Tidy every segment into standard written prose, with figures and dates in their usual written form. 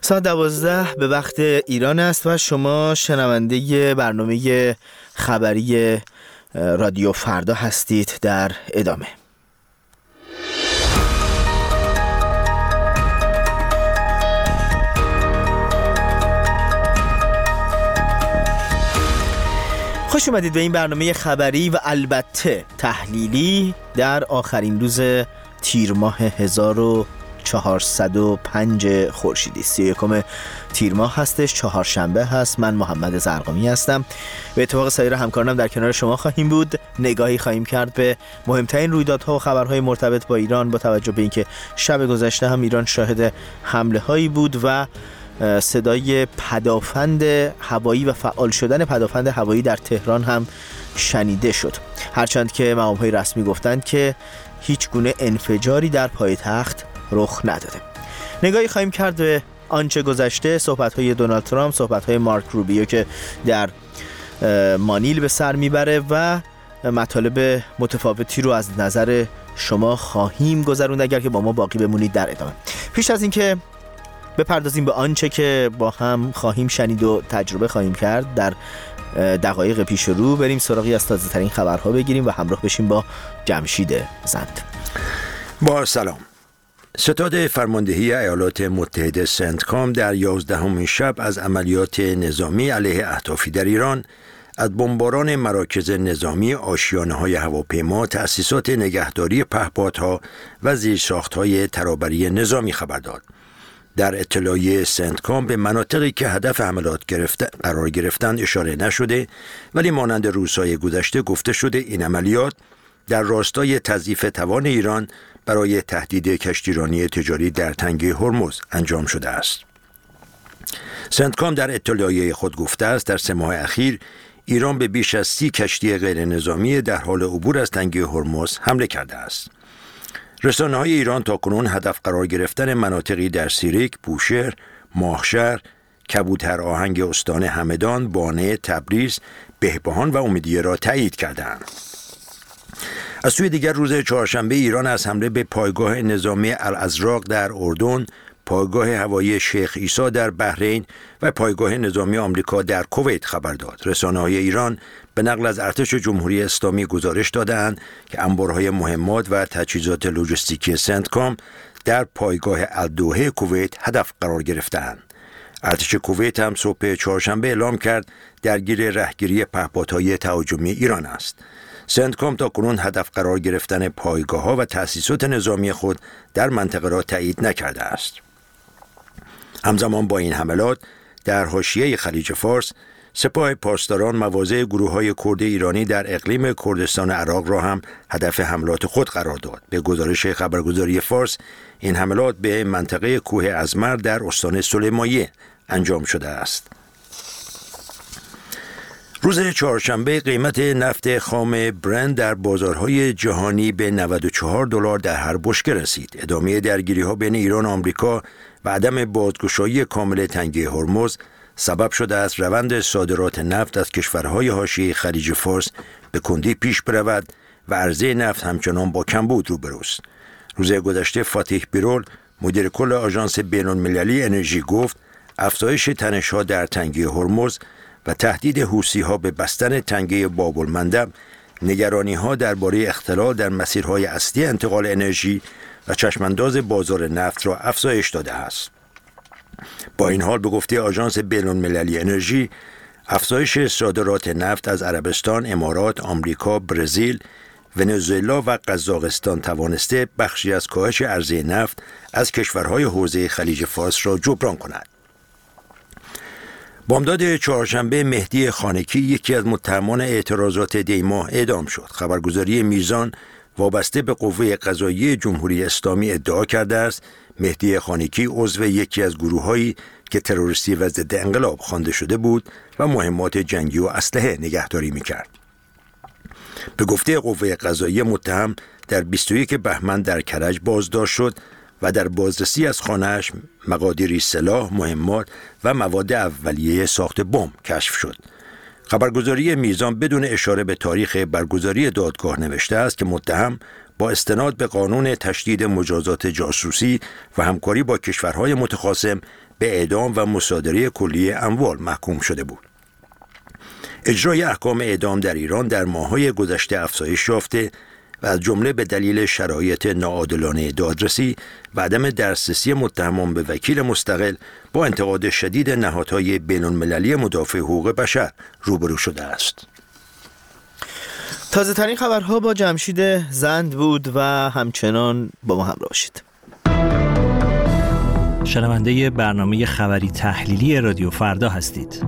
ساعت 12 به وقت ایران است و شما شنونده برنامه خبری رادیو فردا هستید. در ادامه خوش اومدید به این برنامه خبری و البته تحلیلی در آخرین روز تیر ماه 1405 خورشیدی. 31 تیر ماه هستش، چهارشنبه هست. من محمد زرقامی هستم. به اتفاق سایر همکارانم در کنار شما خواهیم بود. نگاهی خواهیم کرد به مهمترین رویدادها و خبرهای مرتبط با ایران، با توجه به اینکه شب گذشته هم ایران شاهد حمله هایی بود و صدای پدافند هوایی و فعال شدن پدافند هوایی در تهران هم شنیده شد، هرچند که مقام‌های رسمی گفتند که هیچ گونه انفجاری در پایتخت رخ نداده. نگاهی خواهیم کرد به آنچه گذشته، صحبت‌های دونالد ترامپ، صحبت‌های مارک روبیو که در مانیل به سر میبره و مطالب متفاوتی رو از نظر شما خواهیم گذروند اگر که با ما باقی بمونید در ادامه. پیش از اینکه بپردازیم به آنچه که با هم خواهیم شنید و تجربه خواهیم کرد در دقایق پیش رو، بریم سراغی از تازه ترین خبرها بگیریم و همراه بشیم با جمشید زند. با سلام. ستاد فرماندهی ایالات متحده سنتکام در 11مین شب از عملیات نظامی علیه اهدافی در ایران از بمباران مراکز نظامی، آشیانه‌های هواپیما، تأسیسات نگهداری پهپادها و زیرساخت‌های ترابری نظامی خبر داد. در اطلاعیه سنتکام به مناطقی که هدف حملات قرار گرفتن اشاره نشده، ولی مانند روزهای گذشته گفته شده این عملیات در راستای تضعیف توان ایران برای تهدید کشتیرانی تجاری در تنگه هرمز انجام شده است. سنتکام در اطلاعیه خود گفته است در 3 ماه اخیر ایران به بیش از 30 کشتی غیر نظامی در حال عبور از تنگه هرمز حمله کرده است. رسانه‌های ایران تاکنون هدف قرار گرفتن مناطقی در سیریک، بوشهر، ماهشهر، کبوتر آهنگ استان همدان، بانه، تبریز، بهبهان و امیدیه را تایید کردند. از سوی دیگر روز چهارشنبه ایران از حمله به پایگاه نظامی الازراق در اردن، پایگاه هوایی شیخ عیسی در بحرین و پایگاه نظامی آمریکا در کویت خبر داد. رسانه‌های ایران به نقل از ارتش جمهوری اسلامی گزارش دادند که انبارهای مهمات و تجهیزات لوجستیکی سنتکام در پایگاه الدوحه کویت هدف قرار گرفتند. ارتش کویت هم صبح چهارشنبه اعلام کرد درگیر رهگیری پهپادهای تهاجمی ایران است. سنتکام تاکنون هدف قرار گرفتن پایگاه‌ها و تأسیسات نظامی خود در منطقه را تایید نکرده است. همزمان با این حملات در حاشیه خلیج فارس، سپاه پاسداران مواضع گروه‌های کرد ایرانی در اقلیم کردستان عراق را هم هدف حملات خود قرار داد. به گزارش خبرگزاری فارس، این حملات به منطقه کوه ازمر در استان سلیمانیه انجام شده است. روز چهارشنبه قیمت نفت خام برنت در بازارهای جهانی به $94 در هر بشکه رسید. ادامه درگیری‌ها بین ایران و آمریکا و عدم بازگشایی کامل تنگه هرمز سبب شده است روند صادرات نفت از کشورهای حاشیه خلیج فارس به کندی پیش برود و عرضه نفت همچنان با کمبود روبروست. روز گذشته فاتح بیرول، مدیر کل آژانس بین‌المللی انرژی، گفت افزایش تنش‌ها در تنگه هرمز و تهدید حوثی‌ها به بستن تنگه باب‌المندب نگرانی‌ها درباره اختلال در مسیرهای اصلی انتقال انرژی و چشمانداز بازار نفت را افزایش داده است. با این حال به گفته آژانس بین‌المللی انرژی، افزایش صادرات نفت از عربستان، امارات، آمریکا، برزیل، ونزوئلا و قزاقستان توانسته بخشی از کاهش عرضه نفت از کشورهای حوزه خلیج فارس را جبران کند. بامداد چهارشنبه مهدی خانکی، یکی از متهمان اعتراضات دیماه، اعدام شد. خبرگزاری میزان وابسته به قوه قضاییه جمهوری اسلامی ادعا کرده است مهدی خانکی عضو یکی از گروه‌هایی که تروریستی و ضد انقلاب خوانده شده بود و مهمات جنگی و اسلحه نگهداری می‌کرد. به گفته قوه قضاییه متهم در 21 بهمن در کرج بازداشت شد و در بازرسی از خانه‌اش مقادیری سلاح، مهمات و مواد اولیه ساخت بمب کشف شد. خبرگزاری میزان بدون اشاره به تاریخ برگزاری دادگاه نوشته است که متهم با استناد به قانون تشدید مجازات جاسوسی و همکاری با کشورهای متخاصم به اعدام و مصادره کلی اموال محکوم شده بود. اجرای احکام اعدام در ایران در ماه‌های گذشته افزایش یافته و از جمله به دلیل شرایط ناعادلانه دادرسی و عدم دسترسی متهمان به وکیل مستقل با انتقاد شدید نهادهای بین‌المللی مدافع حقوق بشر روبرو شده است. تازه ترین خبرها با جمشید زند بود و همچنان با ما همراه باشید. شنونده برنامه خبری تحلیلی رادیو فردا هستید.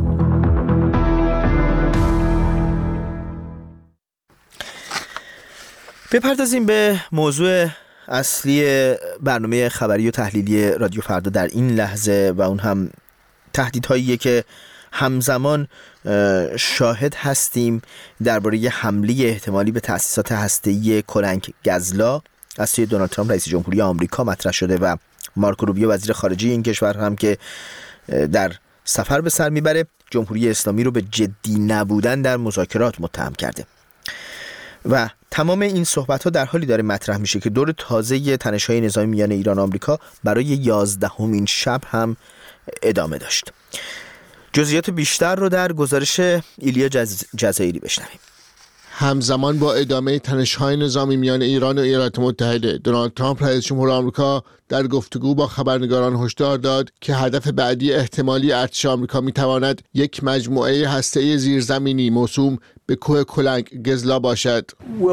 بپردازیم به موضوع اصلی برنامه خبری و تحلیلی رادیو فردا در این لحظه و اون هم تهدیدهاییه که همزمان شاهد هستیم درباره حمله احتمالی به تأسیسات هسته‌ای کلنگ گزلا از سوی دونالد ترامپ رئیس جمهوری آمریکا مطرح شده و مارکو روبیو وزیر خارجه این کشور هم که در سفر به سر میبره جمهوری اسلامی رو به جدی نبودن در مذاکرات متهم کرده و تمام این صحبت‌ها در حالی داره مطرح میشه که دور تازه تنش‌های نظامی میان ایران و آمریکا برای 11مین شب هم ادامه داشت. جزئیات بیشتر رو در گزارش ایلیا جزایری بشنویم. همزمان با ادامه تنش‌های نظامی میان ایران و ایالات متحده، دونالد ترامپ رئیس جمهور آمریکا در گفتگو با خبرنگاران هشدار داد که هدف بعدی احتمالی ارتش آمریکا می‌تواند یک مجموعه هسته‌ای زیرزمینی موسوم به کوه کلنگ گزلا باشد.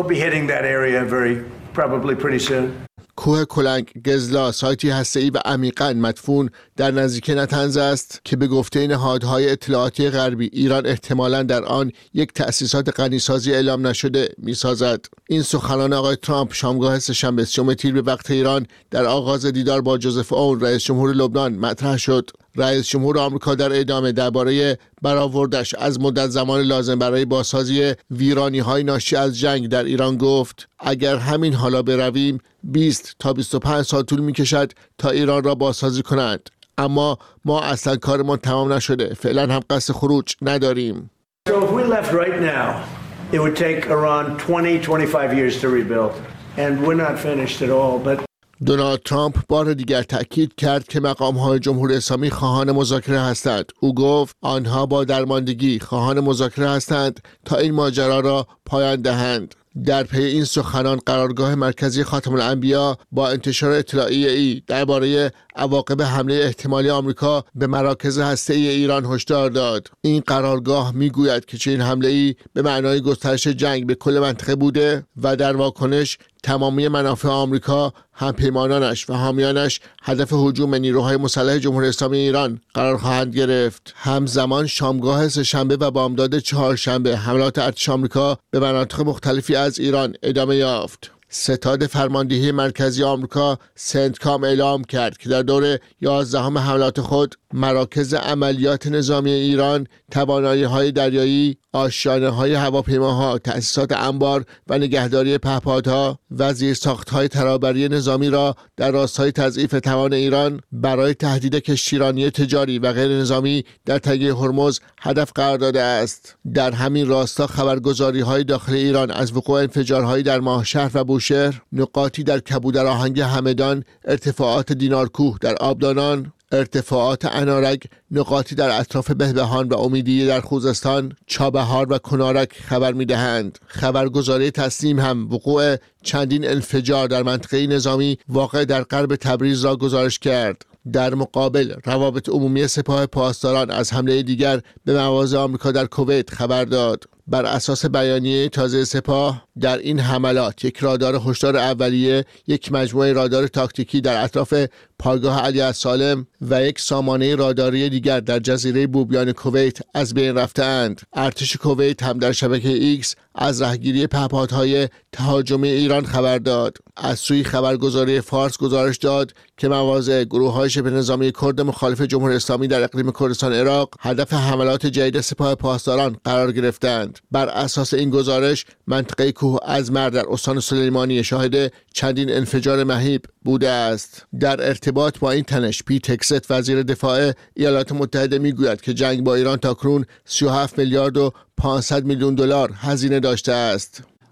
کوه کلنگ گزلا سایتی هسته‌ای و عمیقاً مدفون در نزدیکی نتنز است که به گفته نهادهای اطلاعاتی غربی ایران احتمالاً در آن یک تأسیسات غنیسازی اعلام نشده می‌سازد. این سخنان آقای ترامپ شامگاه سه‌شنبه 30 تیر به وقت ایران در آغاز دیدار با جوزف اون رئیس جمهور لبنان مطرح شد. رئیس جمهور آمریکا در ادامه درباره برآوردش از مدت زمان لازم برای بازسازی ویرانی‌های ناشی از جنگ در ایران گفت اگر همین حالا برویم 20 تا 25 سال طول می‌کشد تا ایران را بازسازی کنند، اما ما اصلا کارمان تمام نشده، فعلا هم قصد خروج نداریم. So if we left right now, it would take around 20-25 years to rebuild and we're not finished at all. But دونالد ترامپ بار دیگر تأکید کرد که مقام‌های جمهوری اسلامی خواهان مذاکره هستند. او گفت آنها با درماندگی خواهان مذاکره هستند تا این ماجرا را پایان دهند. در پی این سخنان قرارگاه مرکزی خاتم الانبیا با انتشار اطلاعیه‌ای درباره عواقب حمله احتمالی آمریکا به مراکز هسته‌ای ایران هشدار داد. این قرارگاه میگوید که چنین حمله‌ای به معنای گسترش جنگ به کل منطقه بوده و در واکنش تمامی منافع آمریکا، همپیمانانش و حامیانش هدف هجوم نیروهای مسلح جمهوری اسلامی ایران قرار خواهند گرفت. همزمان شامگاه سه‌شنبه و بامداد چهارشنبه حملات ارتش آمریکا به مناطق مختلفی از ایران ادامه یافت. ستاد فرماندهی مرکزی آمریکا سنتکام اعلام کرد که در دور 11 حملات خود مراکز عملیات نظامی ایران، توانایی‌های دریایی، آشیانه‌های هواپیماها، تأسیسات انبار و نگهداری پهپادها و زیرساخت‌های ترابری نظامی را در راستای تضعیف توان ایران برای تهدید کشتیرانی تجاری و غیر نظامی در تنگه هرمز هدف قرار داده است. در همین راستا خبرگزاری‌های داخل ایران از وقوع انفجارهایی در ماهشهر و بوشهر، نقاطی در کبودر آهنگ همدان، ارتفاعات دینارکوه در آبدانان، ارتفاعات انارک، نقاطی در اطراف بهبهان و امیدیه در خوزستان، چابهار و کنارک خبر می‌دهند. خبرگزاری تسنیم هم وقوع چندین انفجار در منطقه نظامی واقع در غرب تبریز را گزارش کرد. در مقابل روابط عمومی سپاه پاسداران از حمله دیگر به مواضع آمریکا در کویت خبر داد. بر اساس بیانیه تازه سپاه در این حملات یک رادار هشدار اولیه، یک مجموعه رادار تاکتیکی در اطراف پایگاه علی السالم و یک سامانه راداری دیگر در جزیره بوبیان کویت از بین رفتند. ارتش کویت هم در شبکه ایکس از رهگیری پهپادهای تهاجمی ایران خبر داد. از سوی خبرگزاری فارس گزارش داد که مواضع گروه‌های شبه نظامی کرد مخالف جمهوری اسلامی در اقلیم کردستان عراق هدف حملات جدید سپاه پاسداران قرار گرفتند. بر اساس این گزارش منطقه کوه ازمر در استان سلیمانی شاهد چندین انفجار مهیب بوده است. در ارتباط با این تنش پیت هگست وزیر دفاع ایالات متحده میگوید که جنگ با ایران تاکنون 37 میلیارد و 500 میلیون دلار هزینه داشته است.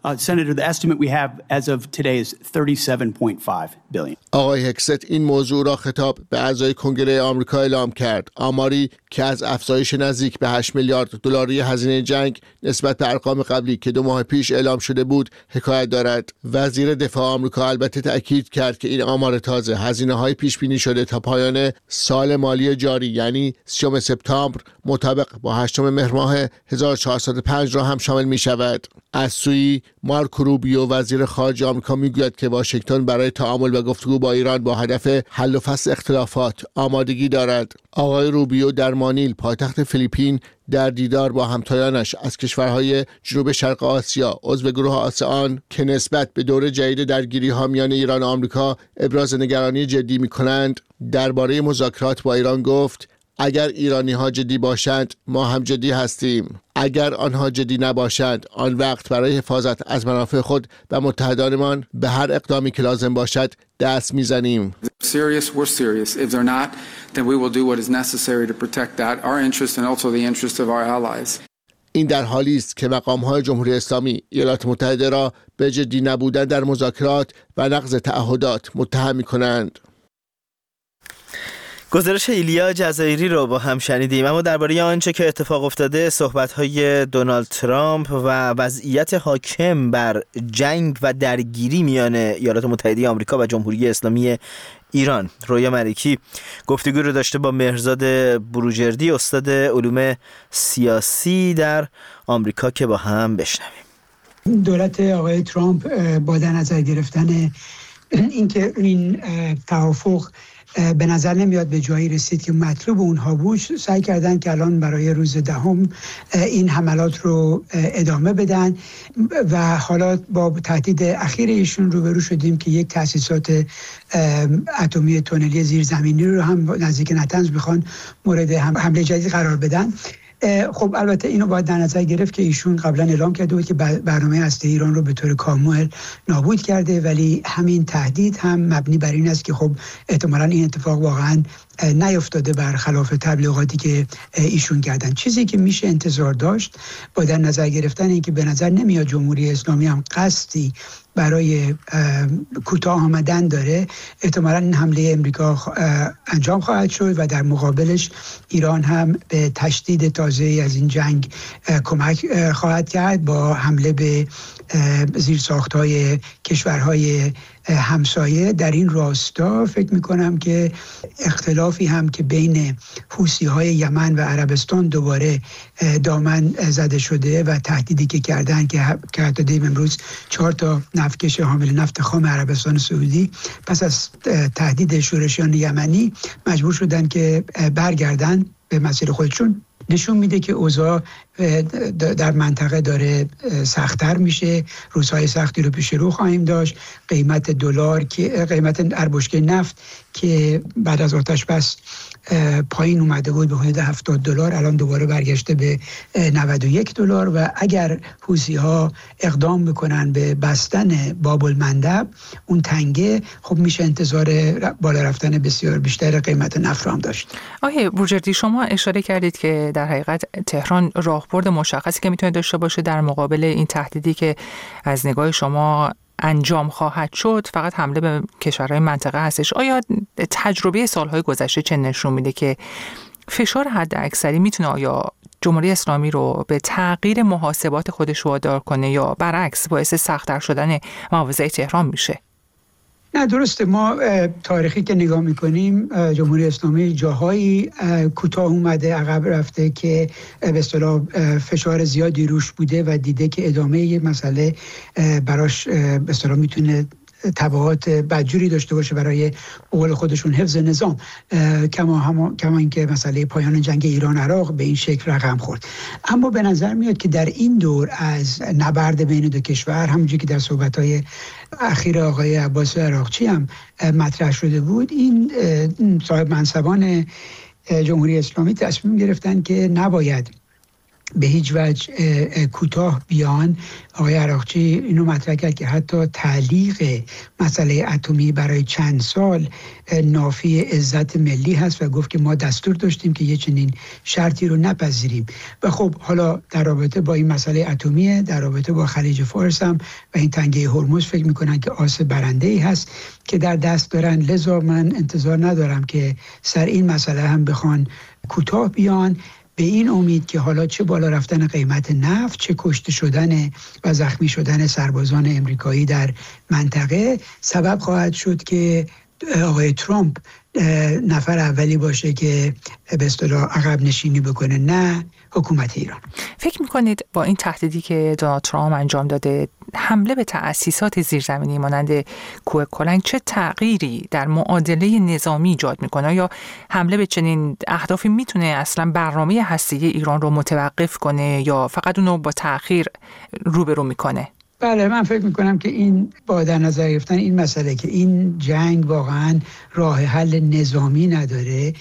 Senator, the estimate we have as of today is $37.5 billion. آقای هکست این موضوع را خطاب به اعضای کنگره آمریکا اعلام کرد. آماری که از افزایش نزدیک به 8 میلیارد دلاری هزینه جنگ نسبت به ارقام قبلی که 2 ماه پیش اعلام شده بود حکایت دارد. وزیر دفاع آمریکا البته تأکید کرد که این آمار تازه هزینه‌های پیش بینی شده تا پایان سال مالی جاری یعنی 30 سپتامبر مطابق با 8 مهر ماه 1405 را هم شامل می شود. از سوی مارکو روبیو وزیر خارجه آمریکا میگوید که واشنگتن برای تعامل و گفتگو با ایران با هدف حل و فصل اختلافات آمادگی دارد. آقای روبیو در مانیل پایتخت فیلیپین در دیدار با همتایانش از کشورهای جنوب شرق آسیا عضو گروه آسئان که نسبت به دور جدید درگیری‌ها میان ایران و آمریکا ابراز نگرانی جدی می‌کنند درباره مذاکرات با ایران گفت اگر ایرانی‌ها جدی باشند ما هم جدی هستیم. اگر آنها جدی نباشند آن وقت برای حفاظت از منافع خود و متحدانمان به هر اقدامی که لازم باشد دست میزنیم. Serious, we're serious. If they're not, then we will do what is necessary to protect that, our interest and also the interest of our allies. این در حالی است که مقام‌های جمهوری اسلامی ایالات متحده را به جدی نبودن در مذاکرات و نقض تعهدات متهم می‌کنند. گزارش ایلیا جزایری رو با هم شنیدیم، اما درباره آنچه که اتفاق افتاده، صحبت‌های دونالد ترامپ و وضعیت حاکم بر جنگ و درگیری میان ایالات متحده آمریکا و جمهوری اسلامی ایران، رویا ملکی گفتگو رو داشته با مهرزاد بروجردی استاد علوم سیاسی در آمریکا که با هم بشنویم. دولت آقای ترامپ با در نظر گرفتن اینکه این توافق به نظر نمیاد به جایی رسید که مطلوب اونها بود، سعی کردن که الان برای روز 10 این حملات رو ادامه بدن و حالا با تهدید اخیر ایشون روبرو شدیم که یک تأسیسات اتمی تونلی زیرزمینی رو هم نزدیک نتنز بخوان مورد حمله جدید قرار بدن. خب البته اینو باید در نظر گرفت که ایشون قبلا اعلام کرده بود که برنامه هسته ایران رو به طور کامل نابود کرده، ولی همین تهدید هم مبنی بر این است که خب احتمالاً این اتفاق واقعاً نیفتاده برخلاف تبلیغاتی که ایشون کردن. چیزی که میشه انتظار داشت با در نظر گرفتن این که به نظر نمیاد جمهوری اسلامی هم قصدی برای کوتاه آمدن داره، احتمالاً این حمله امریکا انجام خواهد شد و در مقابلش ایران هم به تشدید تازه از این جنگ کمک خواهد کرد با حمله به زیرساخت‌های کشورهای همسایه. در این راستا فکر میکنم که اختلافی هم که بین حوثی‌های یمن و عربستان دوباره دامن زده شده و تهدیدی که کردن که حتی دیم امروز 4 نفتکش حامل نفت خام عربستان سعودی پس از تهدید شورشیان یمنی مجبور شدن که برگردن به مسیر خودشون. نشون میده که اوضاع در منطقه داره سخت‌تر میشه، روزهای سختی رو پیش رو خواهیم داشت. قیمت دلار که قیمت اربشکه نفت که بعد از آتش بس پایین اومده بود به حدود $70، الان دوباره برگشته به $91 و اگر حوثی‌ها اقدام بکنن به بستن باب المندب اون تنگه، خب میشه انتظار بالا رفتن بسیار بیشتر قیمت نفت رو هم داشت. آقای بروجردی، شما اشاره کردید که در حقیقت تهران راهبرد مشخصی که میتونه داشته باشه در مقابل این تهدیدی که از نگاه شما انجام خواهد شد فقط حمله به کشورهای منطقه هستش. آیا تجربه سالهای گذشته چه نشون میده که فشار حد اکثری میتونه آیا جمهوری اسلامی رو به تغییر محاسبات خودش وادار کنه یا برعکس باعث سخت‌تر شدن مواضع تهران میشه؟ نه درسته، ما تاریخی که نگاه میکنیم جمهوری اسلامی جاهایی کوتاه اومده، عقب رفته که به اصطلاح فشار زیادی روش بوده و دیده که ادامه یه مسئله براش به اصطلاح میتونه تبعات بدجوری داشته باشه برای قول خودشون حفظ نظام، کما اینکه مسئله پایان جنگ ایران عراق به این شکل رقم خورد. اما به نظر میاد که در این دور از نبرد بین دو کشور، همونجوری که در صحبت‌های اخیر آقای عباس عراقچی هم مطرح شده بود، این صاحب منصبان جمهوری اسلامی تصمیم گرفتن که نباید به هیچ وجه کوتاه بیان. آقای عراقچی اینو مطرح کرد که حتی تعلیق مسئله اتمی برای چند سال نافی عزت ملی هست و گفت که ما دستور داشتیم که یه چنین شرطی رو نپذیریم. و خب حالا در رابطه با این مسئله اتمیه، در رابطه با خلیج فارس هم و این تنگه هرمز فکر میکنن که آس برنده‌ای هست که در دست دارن. لذا من انتظار ندارم که سر این مسئله هم بخوان کوتاه بیان، به این امید که حالا چه بالا رفتن قیمت نفت، چه کشته شدن و زخمی شدن سربازان امریکایی در منطقه سبب خواهد شد که آقای ترامپ نفر اولی باشه که به اصطلاح عقب نشینی بکنه، نه حکومت ایران. فکر میکنید با این تهدیدی که دونالد ترامپ انجام داده، حمله به تأسیسات زیرزمینی مانند کوه کلنگ چه تغییری در معادله نظامی ایجاد میکنه؟ یا حمله به چنین اهدافی میتونه اصلا برنامه هسته‌ای ایران رو متوقف کنه یا فقط اونو با تأخیر روبرو میکنه؟ بله، من فکر میکنم که این با در نظر گرفتن این مسئله که این جنگ واقعا راه حل نظامی نداره،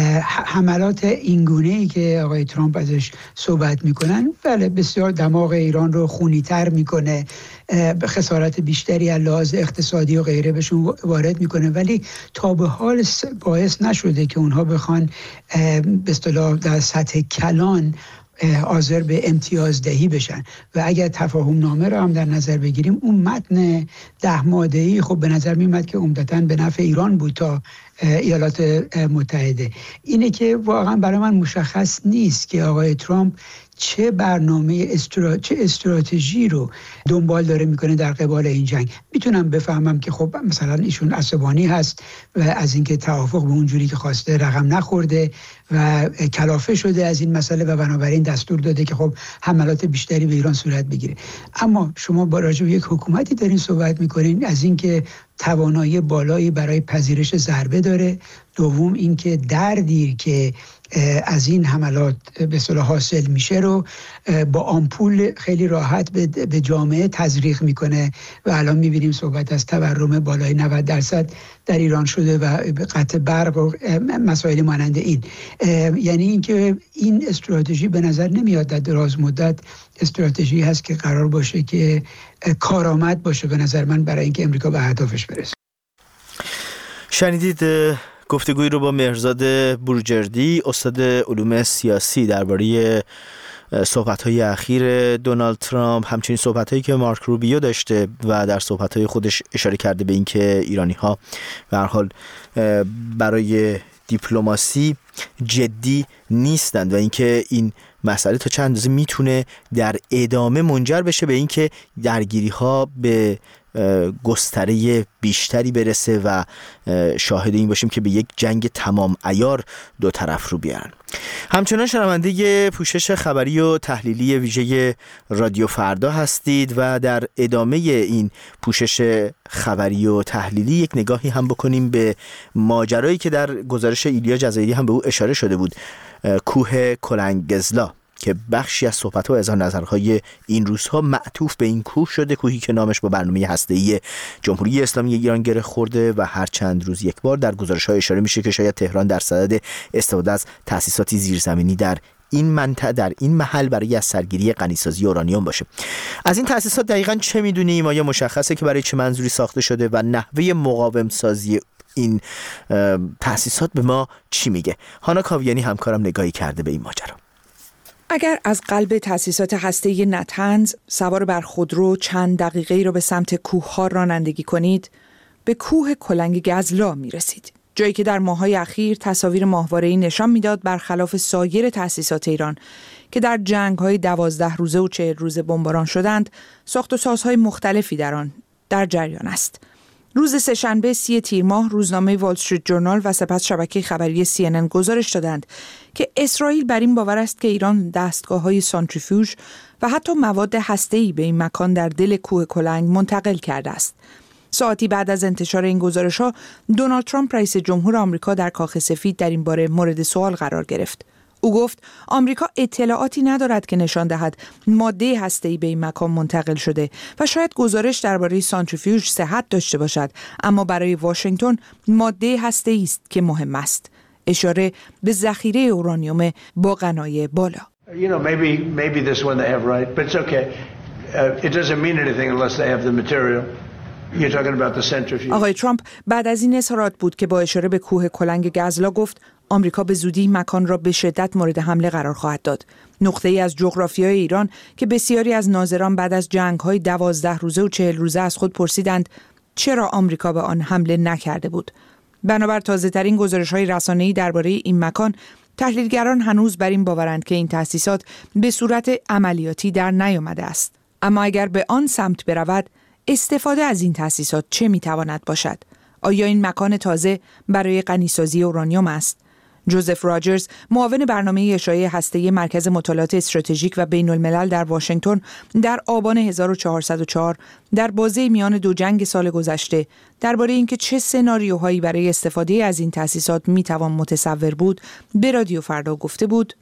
حملات اینگونه‌ای که آقای ترامپ ازش صحبت میکنن بله بسیار دماغ ایران رو خونی‌تر میکنه، خسارت بیشتری از لحاظ اقتصادی و غیره بهشون وارد میکنه، ولی تا به حال باعث نشده که اونها بخوان به اصطلاح در سطح کلان حاضر به امتیازدهی بشن. و اگر تفاهم نامه رو هم در نظر بگیریم، اون متن 10 ماده‌ای خب به نظر میومد که عمدتاً به نفع ایران بود تا ایالات متحده. اینه که واقعا برای من مشخص نیست که آقای ترامپ چه برنامه چه استراتژی رو دنبال داره میکنه در قبال این جنگ. میتونم بفهمم که خب مثلا ایشون عصبانی هست و از اینکه توافق به اونجوری که خواسته رقم نخورده و کلافه شده از این مسئله و بنابراین دستور داده که خب حملات بیشتری به ایران صورت بگیره. اما شما با راجع به یک حکومتی دارین صحبت میکنین از اینکه توانایی بالایی برای پذیرش ضربه داره، دوم اینکه دردی که از این حملات به اصطلاح حاصل میشه رو با آمپول خیلی راحت به جامعه تزریق میکنه و الان میبینیم صحبت از تورم بالای 90% در ایران شده و قطع برق و مسائل مانند این. یعنی اینکه این استراتژی به نظر نمیاد در دراز مدت استراتژی هست که قرار باشه که کارآمد باشه به نظر من برای اینکه امریکا به اهدافش برسه. شنیدید گفتگویی رو با مهرزاد بروجردی، استاد علوم سیاسی، درباره صحبت‌های اخیر دونالد ترامپ، همچنین صحبت‌هایی که مارک روبیو داشته و در صحبت‌های خودش اشاره کرده به اینکه ایرانی‌ها به هر حال برای دیپلماسی جدی نیستند و اینکه این مسئله تا چند اندازه میتونه در ادامه منجر بشه به اینکه درگیری‌ها به گستره بیشتری برسه و شاهد این باشیم که به یک جنگ تمام عیار دو طرف رو بیارن. همچنان شنونده پوشش خبری و تحلیلی ویژه رادیو فردا هستید و در ادامه این پوشش خبری و تحلیلی یک نگاهی هم بکنیم به ماجرایی که در گزارش ایلیا جزایری هم به او اشاره شده بود، کوه کلنگزلا، که بخشی از صحبت‌ها و اظهار نظرهای این روزها معطوف به این کوه شده، کوهی که نامش با برنامه هسته‌ای جمهوری اسلامی ایران گره خورده و هر چند روز یک بار در گزارش‌ها اشاره میشه که شاید تهران در صدد استفاده از تأسیساتی زیرزمینی در این منطقه، در این محل، برای از سرگیری غنیسازی اورانیوم باشه. از این تأسیسات دقیقاً چه می‌دونیم؟ آیا مشخصه که برای چه منظوری ساخته شده و نحوه مقاوم سازی این تأسیسات به ما چی میگه؟ هانا کاویانی همکارم نگاهی کرده به این ماجرا. اگر از قلب تأسیسات هسته‌ای نتنز سوار بر خودرو چند دقیقه‌ای را به سمت کوه‌ها رانندگی کنید، به کوه کلنگ گزلا می‌رسید. جایی که در ماه‌های اخیر تصاویر ماهواره‌ای نشان می‌داد برخلاف سایر تأسیسات ایران که در جنگ‌های 12 روزه و 40 روزه بمباران شدند، ساخت و سازهای مختلفی در آن در جریان است. روز سه‌شنبه 30 تیر ماه روزنامه وال استریت ژورنال و سپس شبکه خبری CNN گزارش دادند که اسرائیل بر این باور است که ایران دستگاه‌های سانتریفیوژ و حتی مواد هسته‌ای به این مکان در دل کوه کلنگ منتقل کرده است. ساعتی بعد از انتشار این گزارش‌ها، دونالد ترامپ رئیس جمهور آمریکا در کاخ سفید در این باره مورد سوال قرار گرفت. او گفت آمریکا اطلاعاتی ندارد که نشان دهد ماده هسته‌ای به این مکان منتقل شده و شاید گزارش درباره سانتریفیوژ صحت داشته باشد، اما برای واشنگتن ماده هسته‌ای است که مهم است. اشاره به ذخیره اورانیوم با غنای بالا. You know, maybe this one they have right, but it's okay. It doesn't mean anything unless they have the material. You're talking about the centrifuge. آقای ترامپ بعد از این اظهارات بود که با اشاره به کوه کلنگ گزلا گفت آمریکا به زودی مکان را به شدت مورد حمله قرار خواهد داد. نقطه‌ای از جغرافیای ایران که بسیاری از ناظران بعد از جنگ‌های 12 روزه و 40 روزه از خود پرسیدند چرا آمریکا به آن حمله نکرده بود. بنابر تازه‌ترین گزارش‌های رسانه‌ای درباره این مکان، تحلیلگران هنوز بر این باورند که این تأسیسات به صورت عملیاتی در نیامده است. اما اگر به آن سمت برود، استفاده از این تأسیسات چه می‌تواند باشد؟ آیا این مکان تازه برای غنیسازی اورانیوم است؟ جوزف راجرز، معاون برنامه اشعاعی هسته‌ای مرکز مطالعات استراتژیک و بین‌الملل در واشنگتن، در آبان 1404 در بازه میان دو جنگ سال گذشته درباره اینکه چه سناریوهایی برای استفاده از این تأسیسات میتوان متصور بود، به رادیو فردا گفته بود: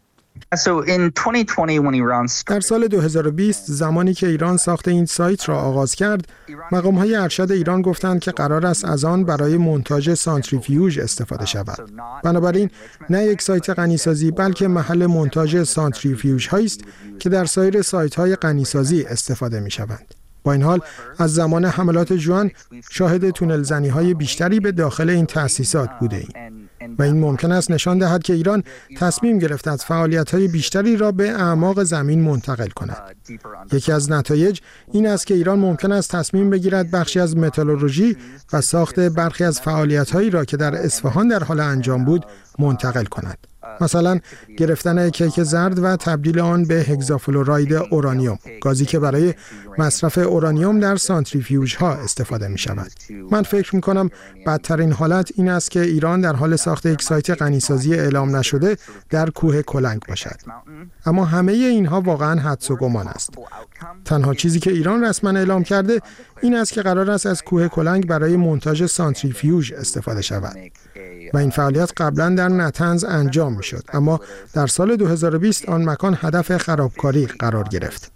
در سال 2020 زمانی که ایران ساخت این سایت را آغاز کرد، مقام‌های ارشد ایران گفتند که قرار است از آن برای مونتاژ سانتریفیوژ استفاده شود. بنابراین نه یک سایت غنیسازی بلکه محل مونتاژ سانتریفیوژ هایی است که در سایر سایت‌های غنیسازی استفاده می‌شوند. با این حال از زمان حملات ژوئن شاهد تونل زنی‌های بیشتری به داخل این تأسیسات بوده‌ایم و این ممکن است نشان دهد که ایران تصمیم گرفته است فعالیت‌های بیشتری را به اعماق زمین منتقل کند. یکی از نتایج این است که ایران ممکن است تصمیم بگیرد بخشی از متالورژی و ساخت برخی از فعالیت‌هایی را که در اصفهان در حال انجام بود منتقل کند. مثلا گرفتن کیک زرد و تبدیل آن به هگزافلوراید اورانیوم، گازی که برای مصرف اورانیوم در سانتریفیوژ ها استفاده می شود. من فکر می کنم بدترین حالت این است که ایران در حال ساخت یک سایت غنیسازی اعلام نشده در کوه کلنگ باشد. اما همه اینها واقعا حدس و گمان است. تنها چیزی که ایران رسما اعلام کرده این است که قرار است از کوه کلنگ برای مونتاژ سانتریفیوژ استفاده شود. و این فعالیت قبلا در نتنز انجام می شد، اما در سال 2020 آن مکان هدف خرابکاری قرار گرفت.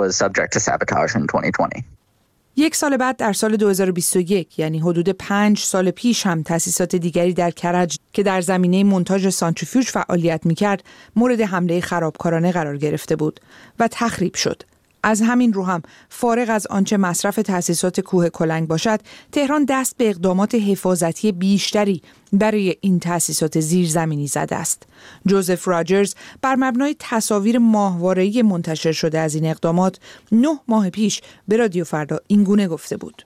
یک سال بعد در سال 2021 یعنی حدود 5 سال پیش هم تأسیسات دیگری در کرج که در زمینه مونتاژ سانتریفیوژ فعالیت می‌کرد مورد حمله خرابکارانه قرار گرفته بود و تخریب شد. از همین رو هم فارغ از آنچه مصرف تأسیسات کوه کلنگ باشد، تهران دست به اقدامات حفاظتی بیشتری برای این تأسیسات زیرزمینی زده است. جوزف راجرز بر مبنای تصاویر ماهواره‌ای منتشر شده از این اقدامات 9 ماه پیش به رادیو فردا این گونه گفته بود: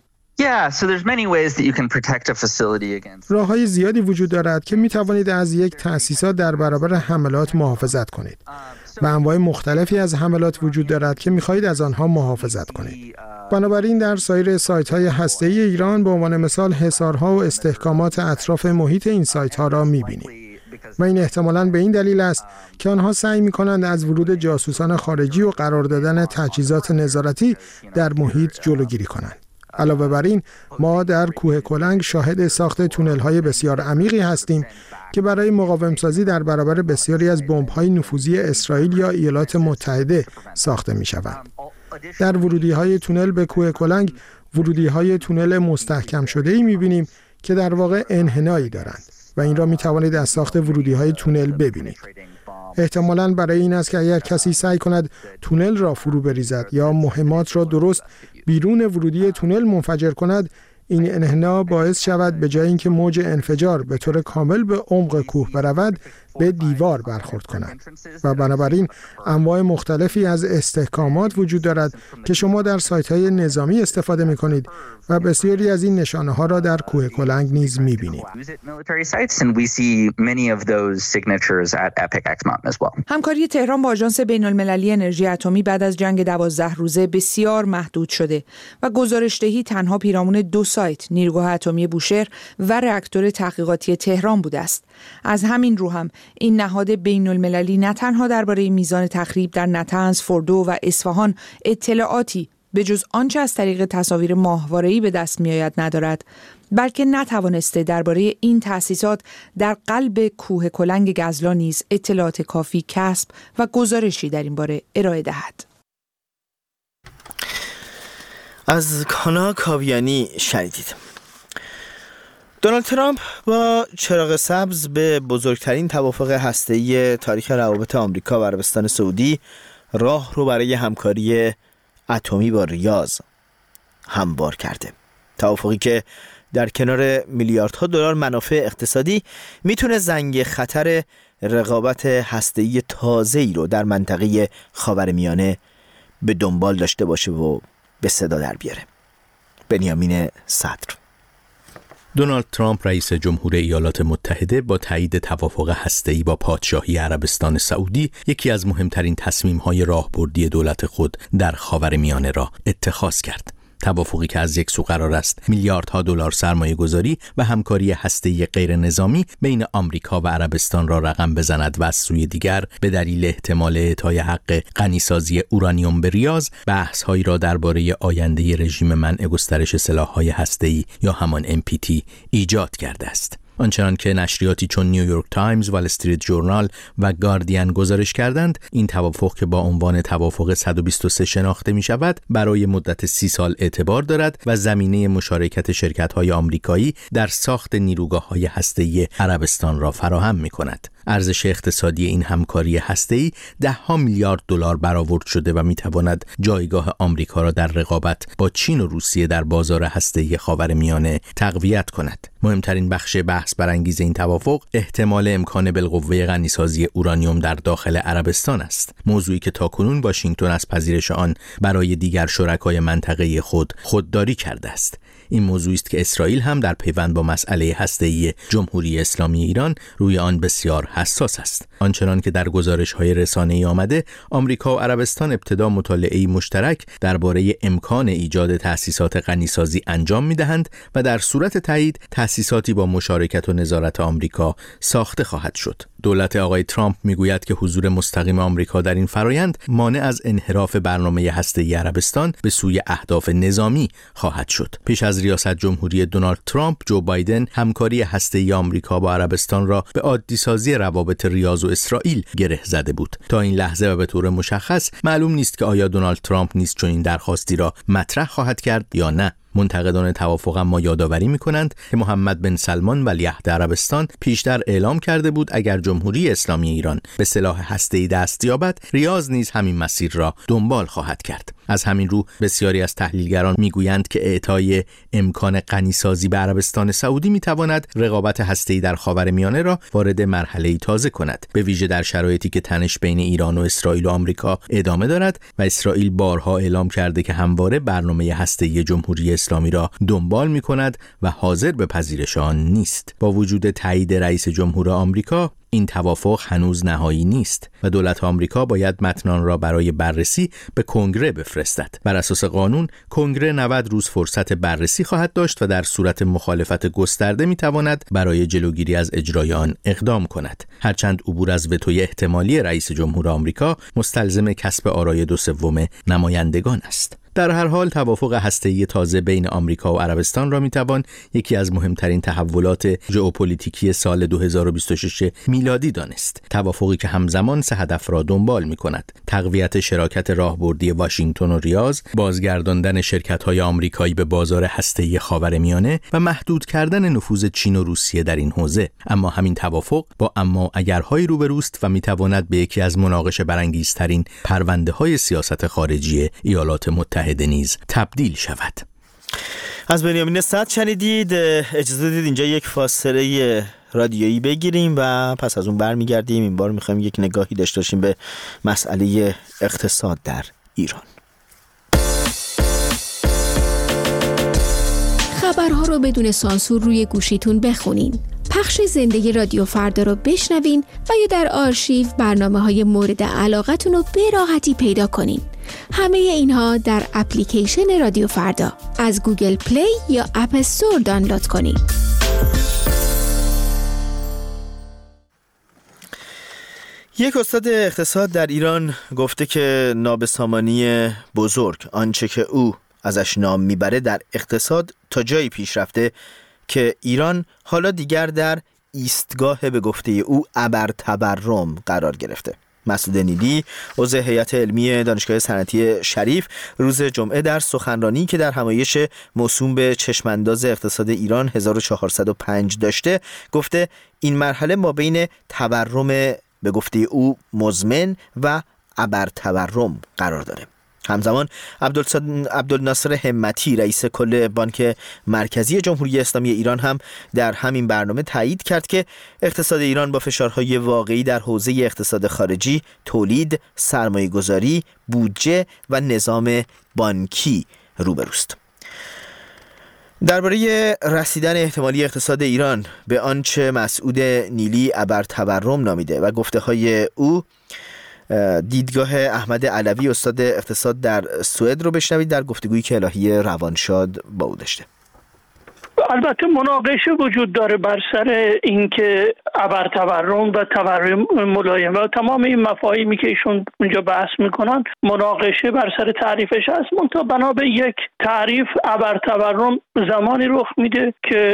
راه‌های زیادی وجود دارد که می‌توانید از یک تأسیسات در برابر حملات محافظت کنید. و انواع مختلفی از حملات وجود دارد که می‌خواهید از آنها محافظت کنید. بنابراین در سایر سایت‌های هسته‌ای ایران به عنوان مثال حصارها و استحکامات اطراف محیط این سایت‌ها را می‌بینید. و این احتمالاً به این دلیل است که آنها سعی می‌کنند از ورود جاسوسان خارجی و قرار دادن تجهیزات نظارتی در محیط جلوگیری کنند. علاوه بر این، ما در کوه کلنگ شاهد ساخت تونل‌های بسیار عمیقی هستیم که برای مقاوم‌سازی در برابر بسیاری از بمب‌های نفوذی اسرائیل یا ایالات متحده ساخته می‌شوند. در ورودی‌های تونل به کوه کلنگ، ورودی‌های تونل مستحکم شده‌ای می‌بینیم که در واقع انحنایی دارند و این را می‌توانید از ساخت ورودی‌های تونل ببینید. احتمالاً برای این است که اگر کسی سعی کند تونل را فرو بریزد یا مهمات را درست بیرون ورودی تونل منفجر کند، این انحنا باعث شود به جای اینکه موج انفجار به طور کامل به عمق کوه برود، به دیوار برخورد کند. و بنابراین انواع مختلفی از استحکامات وجود دارد که شما در سایت‌های نظامی استفاده می‌کنید و بسیاری از این نشانه‌ها را در کوه کلنگ نیز می‌بینید. همکاری تهران با آژانس بین‌المللی انرژی اتمی بعد از جنگ 12 روزه بسیار محدود شده و گزارش‌دهی تنها پیرامون 2 سایت، نیروگاه اتمی بوشهر و راکتور تحقیقاتی تهران بوده است. از همین رو هم این نهاد بین‌المللی نه تنها درباره میزان تخریب در نتنز، فردو و اصفهان اطلاعاتی به جز آنچه از طریق تصاویر ماهواره‌ای به دست می‌آید ندارد، بلکه نتوانسته درباره این تأسیسات در قلب کوه کلنگ گزلا نیز اطلاعات کافی کسب و گزارشی در این باره ارائه دهد. از کانا کاویانی شنیدید. دونالد ترامپ با چراغ سبز به بزرگترین توافق هسته‌ای تاریخ روابط آمریکا و عربستان سعودی راه رو برای همکاری اتمی با ریاض هموار کرده. توافقی که در کنار میلیاردها دلار منافع اقتصادی میتونه زنگ خطر رقابت هسته‌ای تازه‌ای رو در منطقه خاورمیانه به دنبال داشته باشه و به صدا در بیاره. بنیامین صدر. دونالد ترامپ رئیس جمهور ایالات متحده با تایید توافق هسته‌ای با پادشاهی عربستان سعودی یکی از مهمترین تصمیم‌های راهبردی دولت خود در خاورمیانه را اتخاذ کرد. توافقی که از یک سو قرار است میلیاردها دلار سرمایه گذاری و همکاری هسته‌ای غیر نظامی بین آمریکا و عربستان را رقم بزند و از سوی دیگر به دلیل احتمال اعطای حق غنیسازی اورانیوم به ریاض بحث‌هایی را درباره آینده رژیم منع گسترش سلاح‌های هسته‌ای یا همان NPT ایجاد کرده است. آنچنان که نشریاتی چون نیویورک تایمز، وال استریت جورنال و گاردین گزارش کردند، این توافق که با عنوان توافق 123 شناخته می شود، برای مدت 30 سال اعتبار دارد و زمینه مشارکت شرکت‌های آمریکایی در ساخت نیروگاه‌های هسته‌ای عربستان را فراهم می کند. ارزش اقتصادی این همکاری هسته‌ای $10 میلیارد برآورد شده و می‌تواند جایگاه آمریکا را در رقابت با چین و روسیه در بازار هسته‌ای خاورمیانه تقویت کند. مهمترین بخش بحث برانگیز این توافق احتمال امکان بالقوه غنیسازی اورانیوم در داخل عربستان است، موضوعی که تاکنون واشنگتن از پذیرش آن برای دیگر شرکای منطقه‌ای خودداری کرده است. این موضوعی است که اسرائیل هم در پیوند با مسئله هسته‌ای جمهوری اسلامی ایران روی آن بسیار حساس است. آنچنان که در گزارش‌های رسانه‌ای آمده، آمریکا و عربستان ابتدا مطالعه‌ای مشترک درباره امکان ایجاد تأسیسات غنیسازی انجام می‌دهند و در صورت تایید تأسیساتی با مشارکت و نظارت آمریکا ساخته خواهد شد. دولت آقای ترامپ میگوید که حضور مستقیم آمریکا در این فرایند مانع از انحراف برنامه هسته‌ای عربستان به سوی اهداف نظامی خواهد شد. پیش از ریاست جمهوری دونالد ترامپ، جو بایدن همکاری هسته‌ای آمریکا با عربستان را به عادی‌سازی روابط ریاض و اسرائیل گره زده بود. تا این لحظه و به طور مشخص معلوم نیست که آیا دونالد ترامپ نیز چنین درخواستی را مطرح خواهد کرد یا نه. منتقدان توافق اما یادآوری می‌کنند که محمد بن سلمان ولیعهد عربستان پیشتر اعلام کرده بود اگر جمهوری اسلامی ایران به سلاح هسته‌ای دست یابد، ریاض نیز همین مسیر را دنبال خواهد کرد. از همین رو بسیاری از تحلیلگران میگویند که اعطای امکان غنیسازی به عربستان سعودی میتواند رقابت هسته‌ای در خاورمیانه را وارد مرحله‌ای تازه کند، به ویژه در شرایطی که تنش بین ایران و اسرائیل و آمریکا ادامه دارد و اسرائیل بارها اعلام کرده که همواره برنامه هسته‌ای جمهوری اسلامی را دنبال می‌کند و حاضر به پذیرش آن نیست. با وجود تایید رئیس جمهور آمریکا، این توافق هنوز نهایی نیست و دولت آمریکا باید متن آن را برای بررسی به کنگره بفرستد. بر اساس قانون، کنگره 90 روز فرصت بررسی خواهد داشت و در صورت مخالفت گسترده می‌تواند برای جلوگیری از اجرای آن اقدام کند. هرچند عبور از وتوی احتمالی رئیس جمهور آمریکا مستلزم کسب آرای 2/3 نمایندگان است. در هر حال توافق هسته‌ای تازه بین آمریکا و عربستان را میتوان یکی از مهمترین تحولات ژئوپلیتیکی سال 2026 میلادی دانست. توافقی که همزمان 3 هدف را دنبال میکند: تقویت شراکت راهبردی واشنگتن و ریاض، بازگرداندن شرکت‌های آمریکایی به بازار هسته‌ای خاورمیانه و محدود کردن نفوذ چین و روسیه در این حوزه. اما همین توافق با اما اگرهایی روبروست و میتواند به یکی از مناقشه برانگیزترین پرونده‌های سیاست خارجی ایالات متحده نیز تبدیل شود. از بنیامین صدر شنیدید. اجازه بدید اینجا یک فاصله رادیویی بگیریم و پس از اون برمیگردیم. این بار میخوایم یک نگاهی داشته باشیم به مسئله اقتصاد در ایران. خبرها رو بدون سانسور روی گوشیتون بخونین. پخش زنده رادیو فردا رو بشنوین و یا در آرشیو برنامه‌های مورد علاقتون رو به راحتی پیدا کنین. همه اینها در اپلیکیشن رادیو فردا از گوگل پلی یا اپ استور دانلود کنین. یک استاد اقتصاد در ایران گفته که نابسامانی بزرگ، آنچه که او ازش نام میبره در اقتصاد تا جایی پیش رفته که ایران حالا دیگر در ایستگاه به گفته او ابرتبرم قرار گرفته. مسعود نیلی عضو هیئت علمی دانشگاه صنعتی شریف روز جمعه در سخنرانی که در همایش موسوم به چشمانداز اقتصاد ایران 1405 داشته گفته این مرحله ما بین تورم به گفته او مزمن و ابرتورم قرار داره. همزمان عبدالناصر همتی رئیس کل بانک مرکزی جمهوری اسلامی ایران هم در همین برنامه تایید کرد که اقتصاد ایران با فشارهای واقعی در حوزه اقتصاد خارجی، تولید، سرمایه‌گذاری، بودجه و نظام بانکی روبروست. درباره رسیدن احتمالی اقتصاد ایران به آنچه مسعود نیلی ابرتورم نامیده و گفته‌های او، دیدگاه احمد علوی استاد اقتصاد در سوئد رو بشنوید در گفتگویی که الهی روانشاد با او داشته. البته مناقشه وجود داره بر سر اینکه ابرتورم و تورم ملایم و تمام این مفاهیمی که ایشون اونجا بحث میکنن مناقشه بر سر تعریفش هست. منتها بنا به یک تعریف ابرتورم زمانی رخ میده که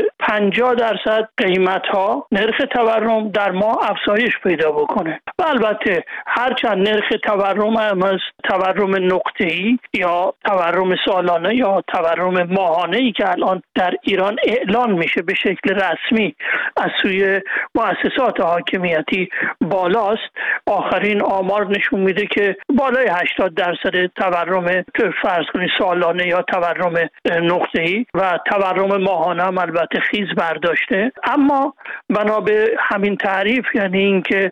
50% قیمت ها نرخ تورم در ما افزایش پیدا بکنه و البته هرچند نرخ تورم هم از تورم نقطه‌ای یا تورم سالانه یا تورم ماهانه‌ای که الان در ایران اعلان میشه به شکل رسمی از سوی مؤسسات حاکمیتی بالاست، آخرین آمار نشون میده که بالای 80% تورم فرض کنید سالانه یا تورم نقطه‌ای و تورم ماهانه هم البته خیز برداشته. اما بنا به همین تعریف یعنی اینکه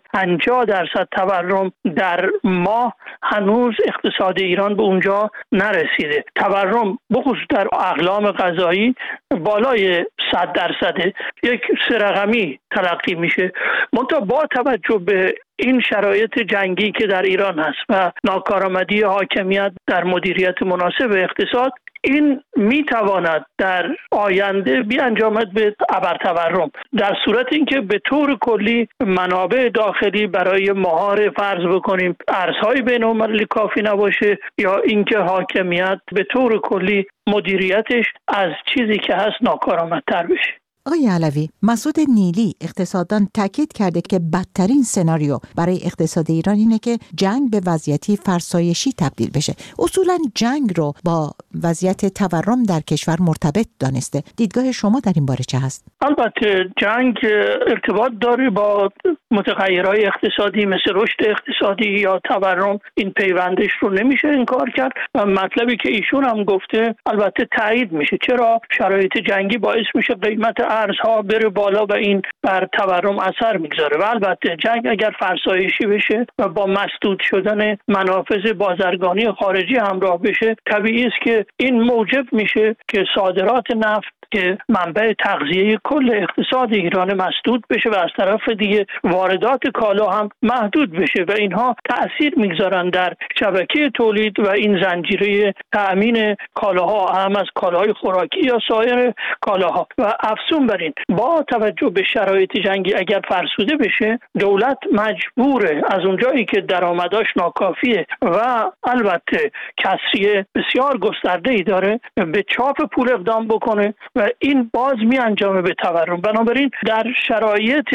50% تورم در ماه هنوز اقتصاد ایران به اونجا نرسیده. تورم بخصوص در اقلام غذایی بالای 100% یک سه رقمی تلقی میشه. منتها با توجه به این شرایط جنگی که در ایران هست و ناکارآمدی حاکمیت در مدیریت مناسب اقتصاد، این میتواند در آینده بیانجامد به ابرتورم، در صورت اینکه به طور کلی منابع داخلی برای مهار فرض بکنیم ارزهای بین‌المللی کافی نباشه یا اینکه حاکمیت به طور کلی مدیریتش از چیزی که هست ناکارآمدتر بشه. آقای علوی، مسعود نیلی اقتصاددان تاکید کرده که بدترین سناریو برای اقتصاد ایران اینه که جنگ به وضعیتی فرسایشی تبدیل بشه. اصولا جنگ رو با وضعیت تورم در کشور مرتبط دانسته. دیدگاه شما در این باره چه هست؟ البته جنگ ارتباط داره با متغیرهای اقتصادی مثل رشد اقتصادی یا تورم. این پیوندش رو نمیشه انکار کرد و مطلبی که ایشون هم گفته البته تایید میشه. چرا شرایط جنگی باعث میشه قیمت ارزها بره بالا و این بر تورم اثر میگذاره و البته جنگ اگر فرسایشی بشه و با مسدود شدن منافذ بازرگانی خارجی همراه بشه، طبیعی است که این موجب میشه که صادرات نفت که منبع تغذیه کل اقتصاد ایران مسدود بشه و از طرف دیگه واردات کالا هم محدود بشه و اینها تأثیر میگذارن در شبکه تولید و این زنجیره تأمین کالاها، هم از کالاهای خوراکی یا سایر کالاها. و افزون بر این با توجه به شرایط جنگی اگر فرسوده بشه، دولت مجبوره از اونجایی که درآمداش ناکافیه و البته کسری بسیار گسترده‌ای داره به چاپ پول اقدام بکنه و این باز می انجامه به تورم. بنابراین در شرایط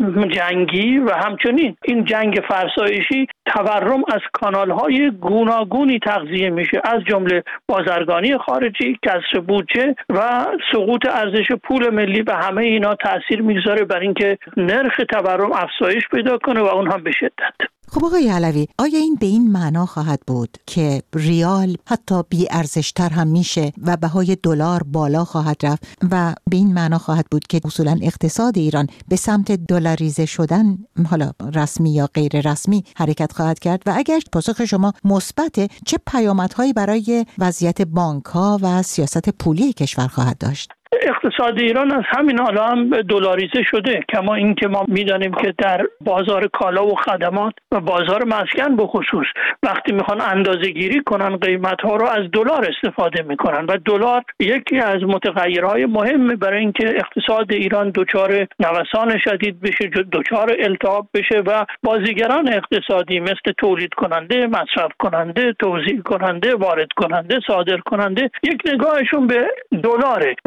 جنگی و همچنین این جنگ فرسایشی تورم از کانال‌های گوناگونی تغذیه میشه، از جمله بازرگانی خارجی، کسر بودجه و سقوط ارزش پول ملی و همه اینا تأثیر میگذاره بر اینکه نرخ تورم افزایش پیدا کنه و اون هم به شدت. خب آقای علوی، آیا این به این معنا خواهد بود که ریال حتی بی ارزشتر هم میشه و بهای دلار بالا خواهد رفت و به این معنا خواهد بود که اصولا اقتصاد ایران به سمت دلاریزه شدن، حالا رسمی یا غیر رسمی، حرکت خواهد کرد؟ و اگر پاسخ شما مثبته، چه پیامدهایی برای وضعیت بانک‌ها و سیاست پولی کشور خواهد داشت؟ اقتصاد ایران از همین حالا هم دلاریزه شده، کما اینکه ما میدانیم که در بازار کالا و خدمات و بازار مسکن به خصوص وقتی میخوان اندازه‌گیری کنن قیمت‌ها رو از دلار استفاده میکنن و دلار یکی از متغیرهای مهم برای اینکه اقتصاد ایران دچار نوسان شدید بشه، دچار التهاب بشه و بازیگران اقتصادی مثل تولید کننده، مصرف کننده، توزیع کننده، وارد کننده، صادر کننده یک نگاهشون به دلاره و مردم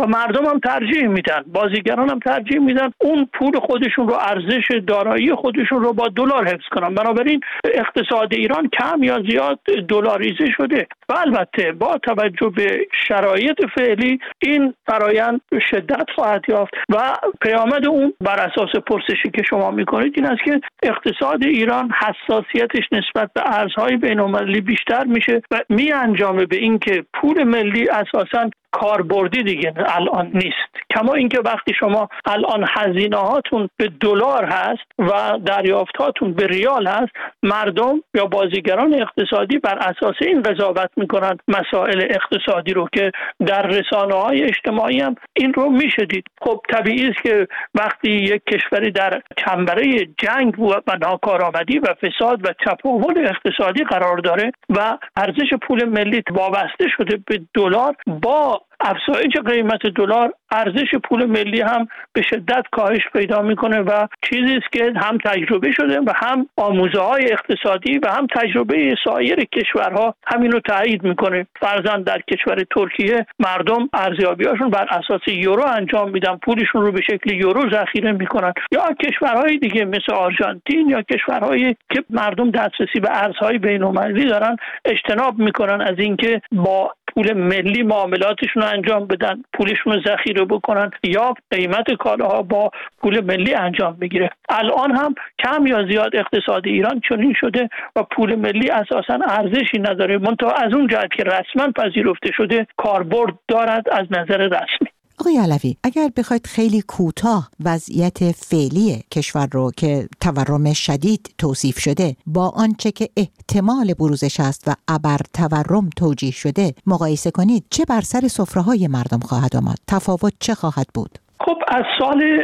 مردم هم ترجیح میدن، بازیگران هم ترجیح میدن اون پول خودشون رو، ارزش دارایی خودشون رو با دلار حفظ کنن. بنابراین اقتصاد ایران کم یا زیاد دلاریزه شده و البته با توجه به شرایط فعلی این فرایند شدت خواهد یافت و پیامد اون بر اساس پرسشی که شما میکنید این است که اقتصاد ایران حساسیتش نسبت به ارزهای بین‌المللی بیشتر میشه و میانجامه به اینکه پول ملی اساساً کاربردی دیگه الان نیست. کما اینکه وقتی شما الان هزینه هاتون به دلار هست و دریافت هاتون به ریال هست، مردم یا بازیگران اقتصادی بر اساس این قضاوت میکنن مسائل اقتصادی رو که در رسانه‌های اجتماعی هم این رو میشه دید. خب طبیعی است که وقتی یک کشوری در چنبره جنگ و ناکارآمدی و فساد و تفاوت اقتصادی قرار داره و ارزش پول ملی وابسته شده به دلار، با افزایش قیمت دلار ارزش پول ملی هم به شدت کاهش پیدا میکنه و چیزی است که هم تجربه شده و هم آموزه‌های اقتصادی و هم تجربه سایر کشورها همین رو تایید میکنه. فرضاً در کشور ترکیه مردم ارزیابی‌هاشون بر اساس یورو انجام میدن، پولشون رو به شکل یورو ذخیره میکنن. یا کشورهای دیگه مثل آرژانتین یا کشورهایی که مردم دسترسی به ارزهای بین‌المللی دارن اجتناب میکنن از اینکه با پول ملی معاملاتشون رو انجام بدن، پولشون رو ذخیره بکنن یا قیمت کالاها با پول ملی انجام بگیره. الان هم کم یا زیاد اقتصاد ایران چنین شده و پول ملی اساساً ارزشی نداره، منتها از اون جهت که رسما پذیرفته شده کاربرد دارد از نظر رسمی. آقای علوی، اگر بخواید خیلی کوتاه وضعیت فعلی کشور رو که تورم شدید توصیف شده با آنچه که احتمال بروزش است و ابر تورم توجیه شده مقایسه کنید، چه بر سر سفره‌های مردم خواهد آمد؟ تفاوت چه خواهد بود؟ خب از سال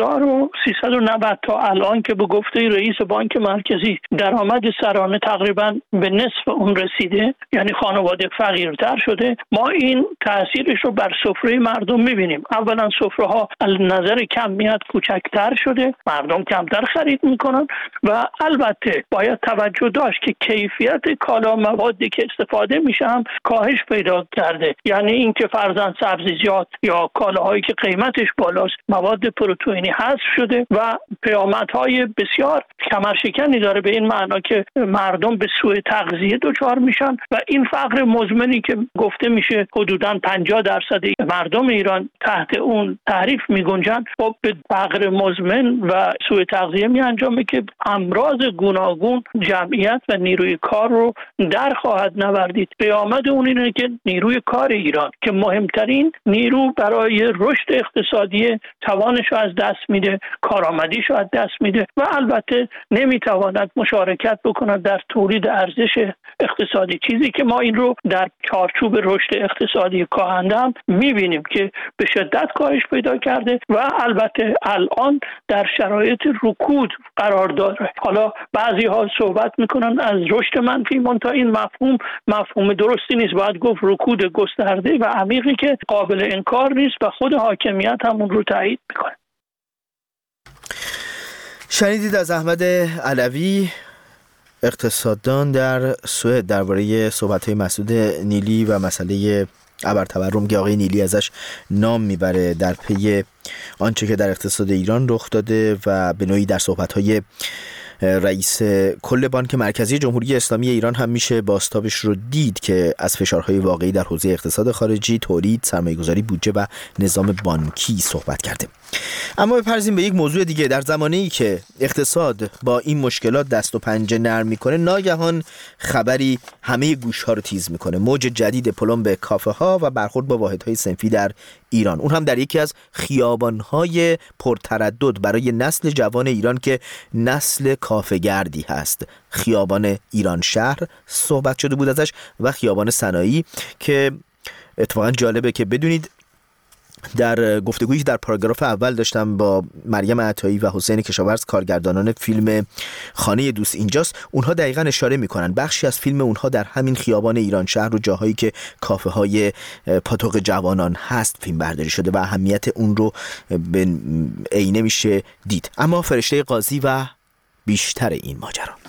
1390 تا الان که به گفته رئیس بانک مرکزی درآمد سرانه تقریبا به نصف اون رسیده، یعنی خانواده فقیرتر شده، ما این تاثیرش رو بر سفره مردم میبینیم. اولا سفره ها از نظر کمیت کوچکتر شده، مردم کمتر خرید میکنن و البته باید توجه داشت که کیفیت کالا موادی که استفاده میشه هم کاهش پیدا کرده. یعنی اینکه فرضاً سبزیجات یا کالاهایی که قیمتش بالاست مواد پروتئینی حذف شده و پیامدهای بسیار کمرشکنی داره، به این معنا که مردم به سوء تغذیه دچار میشن و این فقر مزمنی که گفته میشه حدوداً 50% مردم ایران تحت اون تعریف میگنجن، خب به فقر مزمن و سوء تغذیه میانجامه که امراض گوناگون جمعیت و نیروی کار رو در خواهد نوردید. پیامد اون اینه که نیروی کار ایران که مهمترین نیرو برای رشد اقتصادی توانش رو از دست میده، کارآمدیش رو از دست میده و البته نمیتواند مشارکت بکند در تولید ارزش اقتصادی، چیزی که ما این رو در چارچوب رشد اقتصادی کاهنده هم میبینیم که به شدت کاهش پیدا کرده و البته الان در شرایط رکود قرار داره. حالا بعضی ها صحبت میکنن از رشد منفی، منتها این مفهوم درستی نیست، باید گفت رکود گسترده و عمیقی که قابل انکار نیست و خود حاکمیت همون رو تایید میکنه. شنیدید از احمد علوی، اقتصاددان در سوئد، درباره صحبت‌های مسعود نیلی و مسئله ابرتورم که آقای نیلی ازش نام میبره در پی آنچه که در اقتصاد ایران رخ داده و به نوعی در صحبت‌های رئیس کل بانک مرکزی جمهوری اسلامی ایران هم میشه بازتابش رو دید که از فشارهای واقعی در حوزه اقتصاد خارجی، تولید، سرمایه‌گذاری، بودجه و نظام بانکی صحبت کرده. اما بپرزیم به یک موضوع دیگه. در زمانه‌ای که اقتصاد با این مشکلات دست و پنجه نرم میکنه، ناگهان خبری همه گوش‌ها رو تیز میکنه. موج جدید پلمب کافه‌ها و برخورد با واحدهای صنفی در ایران، اون هم در یکی از خیابان‌های پرتردد برای نسل جوان ایران که نسل کافه‌گردی هست. خیابان ایران شهر صحبت شده بود ازش و خیابان صنایعی که اتفاقا جالبه که بدونید در گفتگویی در پاراگراف اول داشتم با مریم عطایی و حسین کشاورز، کارگردانان فیلم خانه دوست اینجاست، اونها دقیقاً اشاره میکنن بخشی از فیلم اونها در همین خیابان ایران شهر و جاهایی که کافه های پاتوق جوانان هست فیلم برداری شده و اهمیت اون رو به عینه میشه دید. اما فرشته قاضی و بیشتر این ماجرا.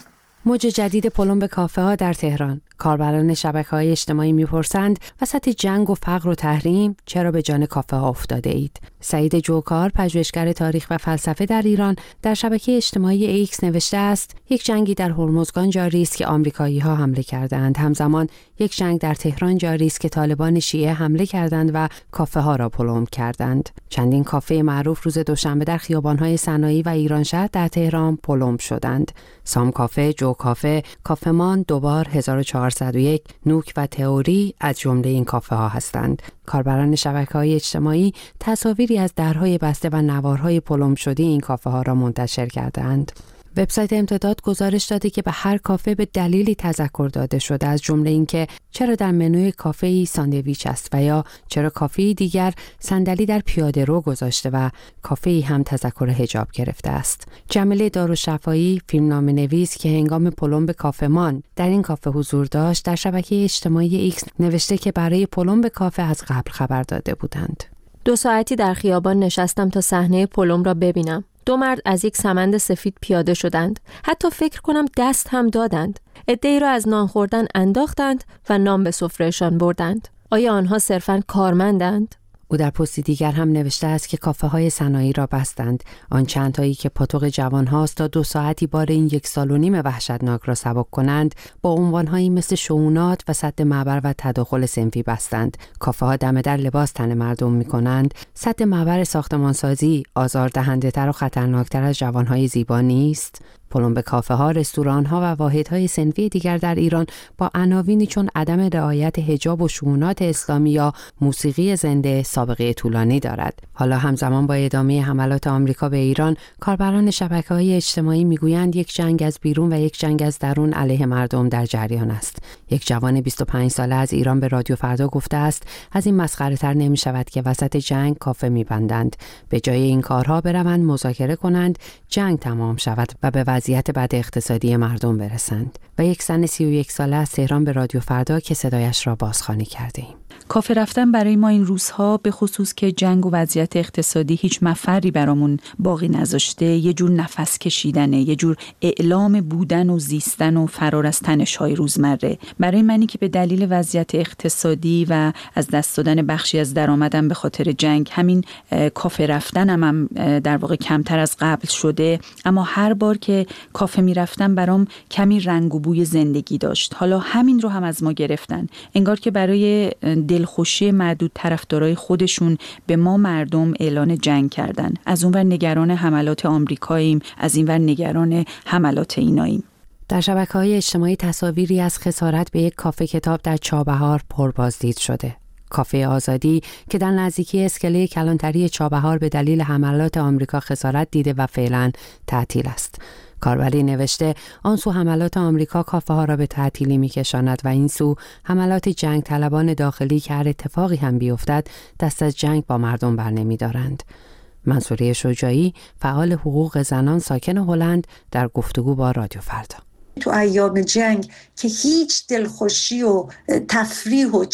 موج جدید پلمب کافه ها در تهران. کاربران شبکه‌های اجتماعی میپرسند وسط جنگ و فقر و تحریم چرا به جان کافه ها افتاده اید؟ سعید جوکار، پژوهشگر تاریخ و فلسفه در ایران، در شبکه اجتماعی ایکس نوشته است: یک جنگی در هرمزگان جاری است که آمریکایی‌ها حمله کردند. همزمان یک جنگ در تهران جاری است که طالبان شیعه حمله کردند و کافه ها را پلمب کردند. چندین کافه معروف روز دوشنبه در خیابان‌های صنایع و ایرانشهر در تهران پلمب شدند. سام کافه، جو کافه، کافمان، دوبار 1401، نوک و تئوری از جمله این کافه ها هستند. کاربران شبکه‌های اجتماعی تصاویری از درهای بسته و نوارهای پلمب شده این کافه ها را منتشر کردند. وبسایت امتداد گزارش داده که به هر کافه به دلیلی تذکر داده شده، از جمله اینکه چرا در منوی کافه‌ای ساندویچ است و یا چرا کافه‌ای دیگر صندلی در پیاده رو گذاشته و کافه‌ای هم تذکر حجاب گرفته است. جمیله دارالشفایی، فیلمنامه‌نویس که هنگام پلمب کافمان در این کافه حضور داشت، در شبکه اجتماعی ایکس نوشته که برای پلمب کافه از قبل خبر داده بودند. 2 ساعتی در خیابان نشستم تا صحنه پلمب را ببینم. 2 مرد از یک سمند سفید پیاده شدند. حتی فکر کنم دست هم دادند. عده‌ای را از نان خوردن انداختند و نان به سفرهشان بردند. آیا آنها صرفاً کارمندند؟ او در پستی دیگر هم نوشته است که کافه های صنایع را بستند. آن چند تایی که پاتوق جوان هاست تا 2 ساعتی بار این 1.5 سال وحشتناک را سبک کنند، با عنوانهایی مثل شؤونات و سد معبر و تداخل صنفی بستند. کافه ها دم در لباس تن مردم می کنند. سد معبر ساختمانسازی آزاردهنده تر و خطرناکتر از جوان های زیبا نیست؟ پلمب کافه ها، رستوران ها و واحدهای صنفی دیگر در ایران با عناوینی چون عدم رعایت حجاب و شؤونات اسلامی یا موسیقی زنده سابقه طولانی دارد. حالا همزمان با ادامه حملات آمریکا به ایران، کاربران شبکه‌های اجتماعی میگویند یک جنگ از بیرون و یک جنگ از درون علیه مردم در جریان است. یک جوان 25 ساله از ایران به رادیو فردا گفته است از این مسخره‌تر نمی‌شود که وسط جنگ کافه می‌بندند. به جای این کارها بروند مذاکره کنند، جنگ تمام شود و به وضعیت بد اقتصادی مردم برسند. و یک زن 31 ساله از تهران به رادیو فردا که صدایش را بازخوانی کردیم. کافه رفتن برای ما این روزها، به خصوص که جنگ و وضعیت اقتصادی هیچ مفری برامون باقی نذاشته، یه جور نفس کشیدنه، یه جور اعلام بودن و زیستن و فرار از تنش‌های روزمره. برای منی که به دلیل وضعیت اقتصادی و از دست دادن بخشی از درآمدم به خاطر جنگ، همین کافه رفتنم هم در واقع کمتر از قبل شده، اما هر بار که کافه میرفتم برام کمی رنگ و بوی زندگی داشت. حالا همین رو هم از ما گرفتن. انگار که برای دلخوشی معدود طرفدارای خودشون به ما مردم اعلان جنگ کردن. از اونور نگران حملات آمریکاییم، از اینور نگران حملات ایناییم. در شبکه‌های اجتماعی تصاویری از خسارت به یک کافه کتاب در چابهار پربازدید شده. کافه آزادی که در نزدیکی اسکله کلانتری چابهار به دلیل حملات آمریکا خسارت دیده و فعلا تعطیل است. کاربری نوشته آن سو حملات آمریکا کافه ها را به تعطیلی می‌کشاند و این سو حملات جنگ طلبان داخلی که هر اتفاقی هم بیفتد دست از جنگ با مردم بر نمی‌دارند. منصوره شجاعی، فعال حقوق زنان ساکن هلند، در گفتگو با رادیو فردا. تو ایام جنگ که هیچ دلخوشی و تفریح و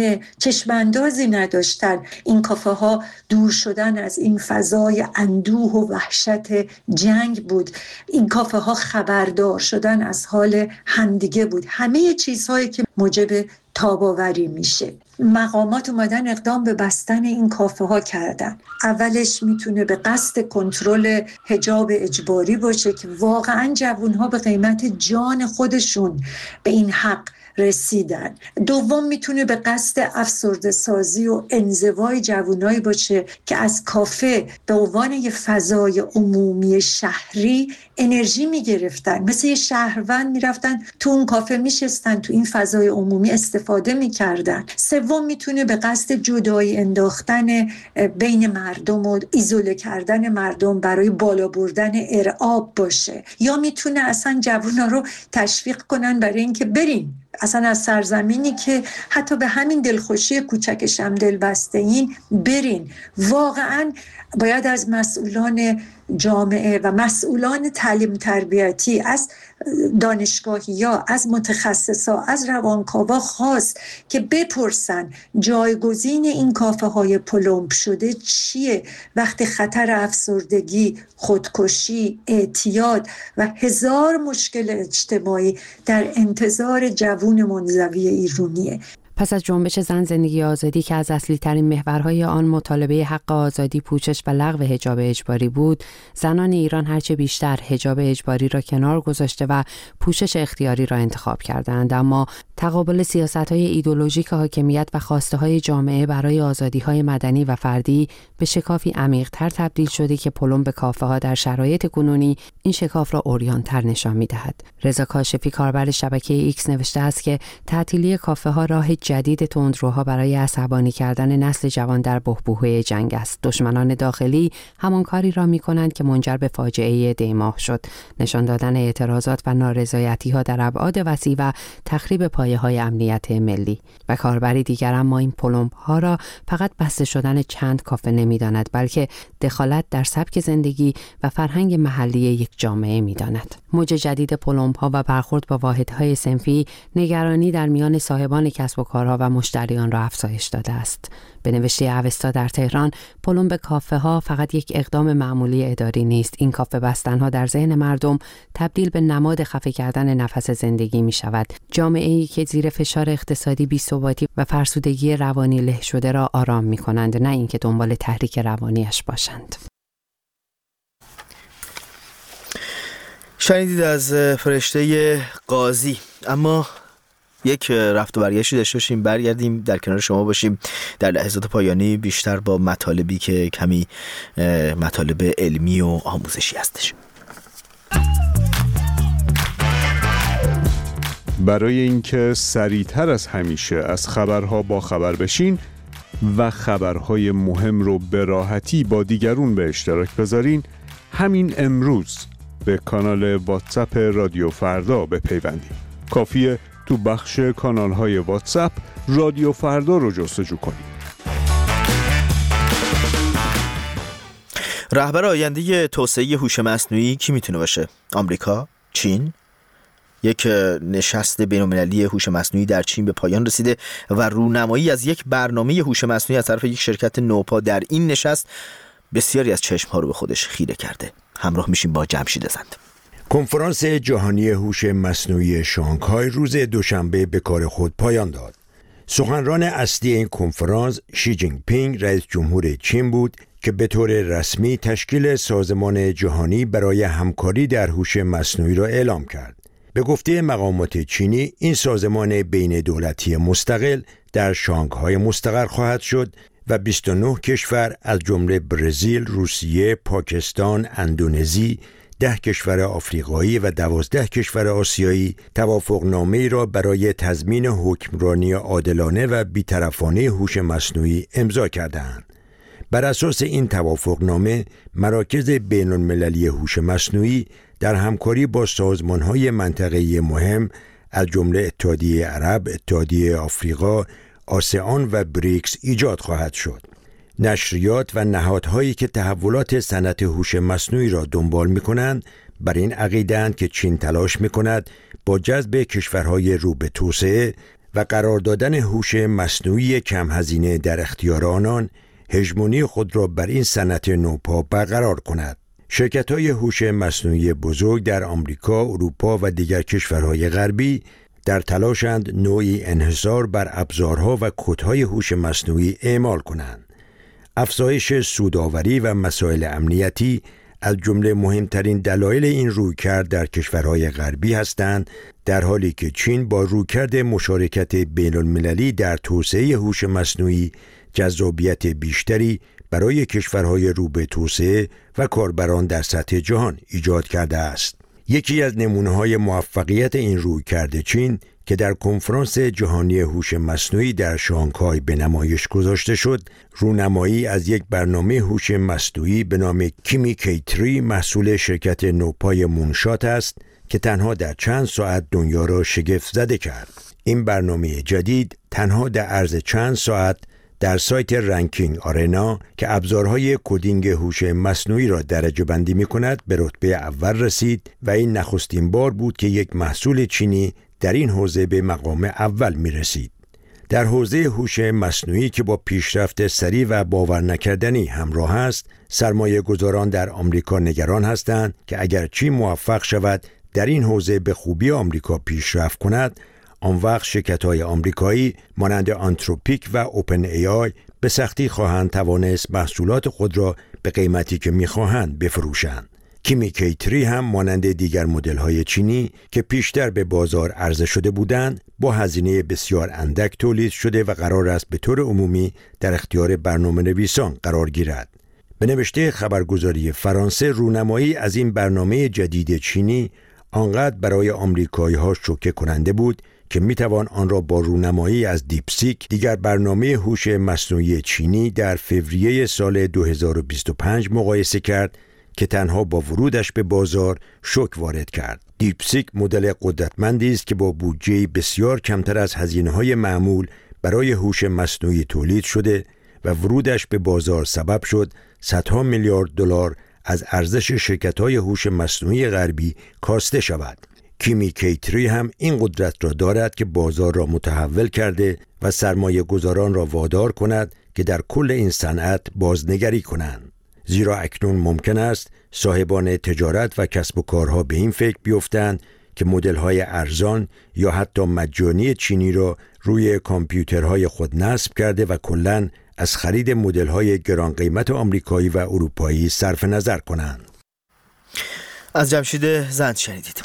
چشماندازی نداشتن، این کافه ها دور شدن از این فضای اندوه و وحشت جنگ بود. این کافه ها خبردار شدن از حال همدیگه بود. همه چیزهایی که موجب تاب‌آوری میشه. مقامات اومدن اقدام به بستن این کافه ها کردن. اولش میتونه به قصد کنترل حجاب اجباری باشه که واقعا جوان ها به قیمت جان خودشون به این حق رسیدن. دوم میتونه به قصد افسرده سازی و انزوای جوانایی باشه که از کافه به عنوان یه فضای عمومی شهری انرژی میگرفتن، مثل یه شهروند میرفتن تو اون کافه میشستن، تو این فضای عمومی استفاده میکردن. سوم میتونه به قصد جدایی انداختن بین مردم و ایزوله کردن مردم برای بالا بردن ارعاب باشه، یا میتونه اصلا جوانا رو تشویق کنن برای اینکه برین اصلا از سرزمینی که حتی به همین دلخوشی کوچکش هم دل بسته این برین. واقعا باید از مسئولان جامعه و مسئولان تعلیم تربیتی، از دانشگاهی‌ها، از متخصصا، از روانکاوا خواست که بپرسن جایگزین این کافه‌های پلمب شده چیه وقتی خطر افسردگی، خودکشی، اعتیاد و هزار مشکل اجتماعی در انتظار جوون منزوی ایرانیه. پس از جنبش زن زندگی آزادی که از اصلی ترین محورهای آن مطالبه حق آزادی، پوشش و لغو حجاب اجباری بود، زنان ایران هرچه بیشتر حجاب اجباری را کنار گذاشته و پوشش اختیاری را انتخاب کردند. اما تقابل سیاست‌های ایدئولوژیک حاکمیت و خواسته‌های جامعه برای آزادی‌های مدنی و فردی به شکافی عمیق‌تر تبدیل شده که پلمب کافه‌ها در شرایط کنونی این شکاف را عریان‌تر نشان می‌دهد. رضا کاشفی کاربر شبکه ایکس نوشته است که تعطیلی کافه‌ها راه جدید تندروها برای عصبانی کردن نسل جوان در بحبوحه جنگ است. دشمنان داخلی همان کاری را می‌کنند که منجر به فاجعه دی‌ماه شد، نشان دادن اعتراضات و نارضایتی‌ها در ابعاد وسیع و تخریب پایه‌های امنیت ملی. و کاربری دیگر اما این پلمب‌ها را فقط بسته شدن چند کافه نمی‌داند، بلکه دخالت در سبک زندگی و فرهنگ محلی یک جامعه می‌داند. موج جدید پلمب‌ها و برخورد با واحدهای صنفی نگرانی در میان صاحبان کسب و کارها و مشتریان را افزایش داده است. به نوشته اوستا در تهران، پلمب کافه‌ها فقط یک اقدام معمولی اداری نیست. این کافه بستن‌ها در ذهن مردم تبدیل به نماد خفه کردن نفس زندگی می شود. جامعه‌ای که زیر فشار اقتصادی، بی‌ثباتی و فرسودگی روانی له شده را آرام می کنند، نه اینکه دنبال تحریک روانیش باشند. شنیدید از فرشته قاضی. اما یک رفت و برگشتی داشته باشیم، برگردیم در کنار شما باشیم در لحظات پایانی، بیشتر با مطالبی که کمی مطالب علمی و آموزشی هستش. برای اینکه سریعتر از همیشه از خبرها با خبر بشین و خبرهای مهم رو به راحتی با دیگرون به اشتراک بذارین، همین امروز به کانال واتساپ رادیو فردا بپیوندید. کافیه تو بخش کانال‌های واتساپ رادیو فردا رو جستجو کنید. رهبر آینده توسعه هوش مصنوعی کی میتونه باشه؟ آمریکا؟ چین؟ یک نشست بین‌المللی هوش مصنوعی در چین به پایان رسیده و رونمایی از یک برنامه هوش مصنوعی از طرف یک شرکت نوپا در این نشست بسیاری از چشم‌ها رو به خودش خیره کرده. همراه میشیم با جمشید زند. کنفرانس جهانی هوش مصنوعی شانگهای روز دوشنبه به کار خود پایان داد. سخنران اصلی این کنفرانس شی جین پینگ رئیس جمهور چین بود که به طور رسمی تشکیل سازمان جهانی برای همکاری در هوش مصنوعی را اعلام کرد. به گفته مقامات چینی، این سازمان بین دولتی مستقل در شانگهای مستقر خواهد شد و 29 کشور از جمله برزیل، روسیه، پاکستان، اندونزی، 10 کشور آفریقایی و 12 کشور آسیایی توافقنامه‌ای را برای تضمین حکمرانی عادلانه و بی‌طرفانه هوش مصنوعی امضا کردند. بر اساس این توافقنامه، مراکز بین‌المللی هوش مصنوعی در همکاری با سازمان‌های منطقه‌ای مهم از جمله اتحادیه عرب، اتحادیه آفریقا، آسئان و بریکس ایجاد خواهد شد. نشریات و نهادهایی که تحولات صنعت هوش مصنوعی را دنبال می‌کنند بر این عقیده‌اند که چین تلاش می‌کند با جذب کشورهای رو به توسعه و قرار دادن هوش مصنوعی کم هزینه در اختیار آنان هژمونی خود را بر این صنعت نوپا برقرار کند. شرکت‌های هوش مصنوعی بزرگ در آمریکا، اروپا و دیگر کشورهای غربی در تلاشند نوعی انحصار بر ابزارها و کدهای هوش مصنوعی اعمال کنند. افزایش سودآوری و مسائل امنیتی از جمله مهمترین دلایل این رویکرد در کشورهای غربی هستند، در حالی که چین با رویکرد مشارکت بین‌المللی در توسعه هوش مصنوعی جذابیت بیشتری برای کشورهای رو به توسعه و کاربران در سطح جهان ایجاد کرده است. یکی از نمونه‌های موفقیت این رویکرد چین که در کنفرانس جهانی هوش مصنوعی در شانگهای به نمایش گذاشته شد، رونمایی از یک برنامه هوش مصنوعی به نام کیمی کی3 محصول شرکت نوپای مونشات است که تنها در چند ساعت دنیا را شگفت زده کرد. این برنامه جدید تنها در عرض چند ساعت در سایت رنکینگ آرنا که ابزارهای کدینگ هوش مصنوعی را درجه بندی می کند به رتبه اول رسید و این نخستین بار بود که یک محصول چینی در این حوزه به مقام اول می رسید. در حوزه هوش مصنوعی که با پیشرفت سریع و باور نکردنی همراه است، سرمایه گذاران در آمریکا نگران هستند که اگر چین موفق شود در این حوزه به خوبی آمریکا پیشرفت کند، آن وقت شرکت‌های آمریکایی مانند آنتروپیک و اوپن ای آی به سختی خواهند توانست محصولات خود را به قیمتی که می‌خواهند بفروشند. کیمی کی3 هم مانند دیگر مدل‌های چینی که پیشتر به بازار عرضه شده بودند، با هزینه بسیار اندک تولید شده و قرار است به طور عمومی در اختیار برنامه‌نویسان قرار گیرد. به نوشته خبرگزاری فرانسه، رونمایی از این برنامه جدید چینی آنقدر برای آمریکایی‌ها شوکه کننده بود که میتوان آن را با رونمایی از دیپسیک، دیگر برنامه هوش مصنوعی چینی، در فوریه سال 2025 مقایسه کرد که تنها با ورودش به بازار شوک وارد کرد. دیپسیک مدل قدرتمندی است که با بودجه بسیار کمتر از هزینه‌های معمول برای هوش مصنوعی تولید شده و ورودش به بازار سبب شد صدها میلیارد دلار از ارزش شرکت‌های هوش مصنوعی غربی کاسته شود. کیمی کی3 هم این قدرت را دارد که بازار را متحول کرده و سرمایه گذاران را وادار کند که در کل این صنعت بازنگری کنند. زیرا اکنون ممکن است صاحبان تجارت و کسب و کارها به این فکر بیفتند که مدل‌های ارزان یا حتی مجانی چینی را روی کامپیوترهای خود نصب کرده و کلاً از خرید مدل‌های گران قیمت آمریکایی و اروپایی صرف نظر کنند. از جمشید زند شنیدید.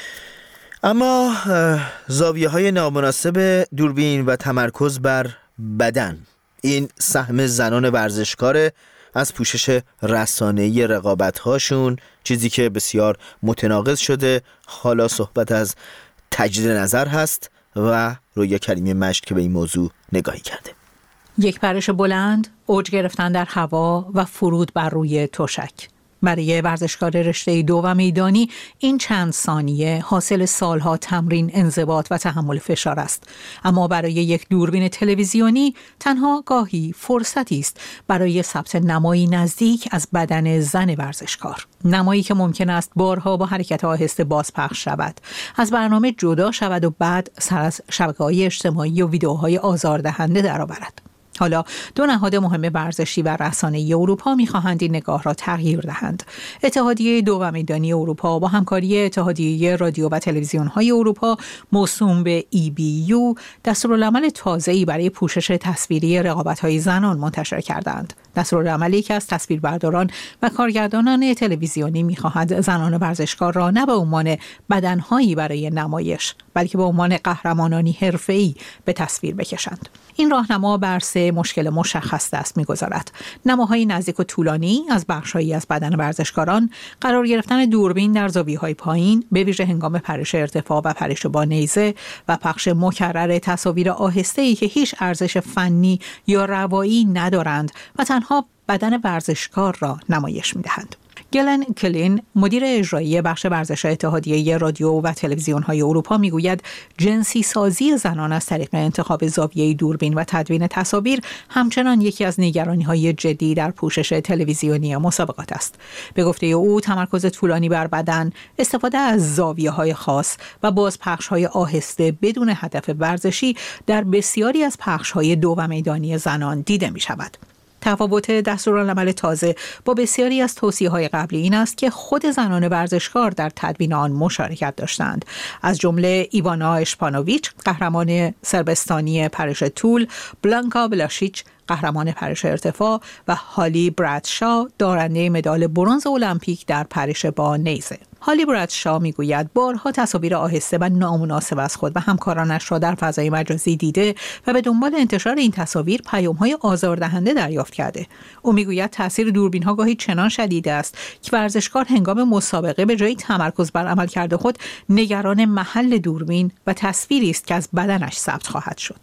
اما زاویه‌های نامناسب دوربین و تمرکز بر بدن، این سهم زنان ورزشکار از پوشش رسانه‌ای رقابت‌هاشون، چیزی که بسیار متناقض شده. حالا صحبت از تجدید نظر هست و رویا کریمی مشت که به این موضوع نگاهی کرده. یک پرش بلند، اوج گرفتن در هوا و فرود بر روی تشک. برای ورزشکار رشته 2 و میدانی این چند ثانیه حاصل سالها تمرین، انضباط و تحمل فشار است. اما برای یک دوربین تلویزیونی تنها گاهی فرصتی است برای ثبت نمایی نزدیک از بدن زن ورزشکار. نمایی که ممکن است بارها با حرکت آهسته بازپخش شود، از برنامه جدا شود و بعد سر از شبکه‌های اجتماعی و ویدئوهای آزاردهنده درآورد. حالا دو نهاد مهم ورزشی و رسانه‌ای اروپا می‌خواهند این نگاه را تغییر دهند. اتحادیه 2 و میدانی اروپا با همکاری اتحادیه رادیو و تلویزیون‌های اروپا موسوم به EBU دستورالعمل تازه‌ای برای پوشش تصویری رقابت‌های زنان منتشر کردند. دستورالعملی که از تصویربرداران و کارگردانان تلویزیونی می‌خواهد زنان ورزشکار را نه به عنوان بدن‌هایی برای نمایش، بلکه به عنوان قهرمانانی حرفه‌ای به تصویر بکشند. این راهنما بر 3 مشکل مشخص دست می‌گذارد: نماهای نزدیک و طولانی از بخش‌هایی از بدن ورزشکاران، قرار گرفتن دوربین در زاویه‌های پایین به ویژه هنگام پرش ارتفاع و پرش با نیزه و پخش مکرر تصاویر آهسته‌ای که هیچ ارزش فنی یا روایی ندارند و تنها بدن ورزشکار را نمایش می‌دهند. گلن کلین، مدیر اجرایی بخش ورزش اتحادیه رادیو و تلویزیون‌های اروپا میگوید جنسی سازی زنان از طریق انتخاب زاویه دوربین و تدوین تصاویر همچنان یکی از نگرانی‌های جدی در پوشش تلویزیونی مسابقات است. به گفته او تمرکز طولانی بر بدن، استفاده از زاویه‌های خاص و بازپخش‌های آهسته بدون هدف ورزشی در بسیاری از پخش‌های 2 و میدانی زنان دیده می‌شود. تفاوت دستورالعمل تازه با بسیاری از توصیه‌های قبلی این است که خود زنان ورزشکار در تدوین آن مشارکت داشتند، از جمله ایوانا اشپانوویچ، قهرمان سربستانی پرش طول، بلانکا بلاشیچ، قهرمان پرش ارتفاع و هالی برادشا، دارنده مدال برنز المپیک در پرش با نیزه. هالی برادشا میگوید بارها تصاویر آهسته و نامناسب از خود و همکارانش را در فضای مجازی دیده و به دنبال انتشار این تصاویر پیام‌های آزاردهنده دریافت کرده. او میگوید تاثیر دوربین‌ها گاهی چنان شدید است که ورزشکار هنگام مسابقه به جای تمرکز بر عملکرد خود نگران محل دوربین و تصویری است که از بدنش ثبت خواهد شد.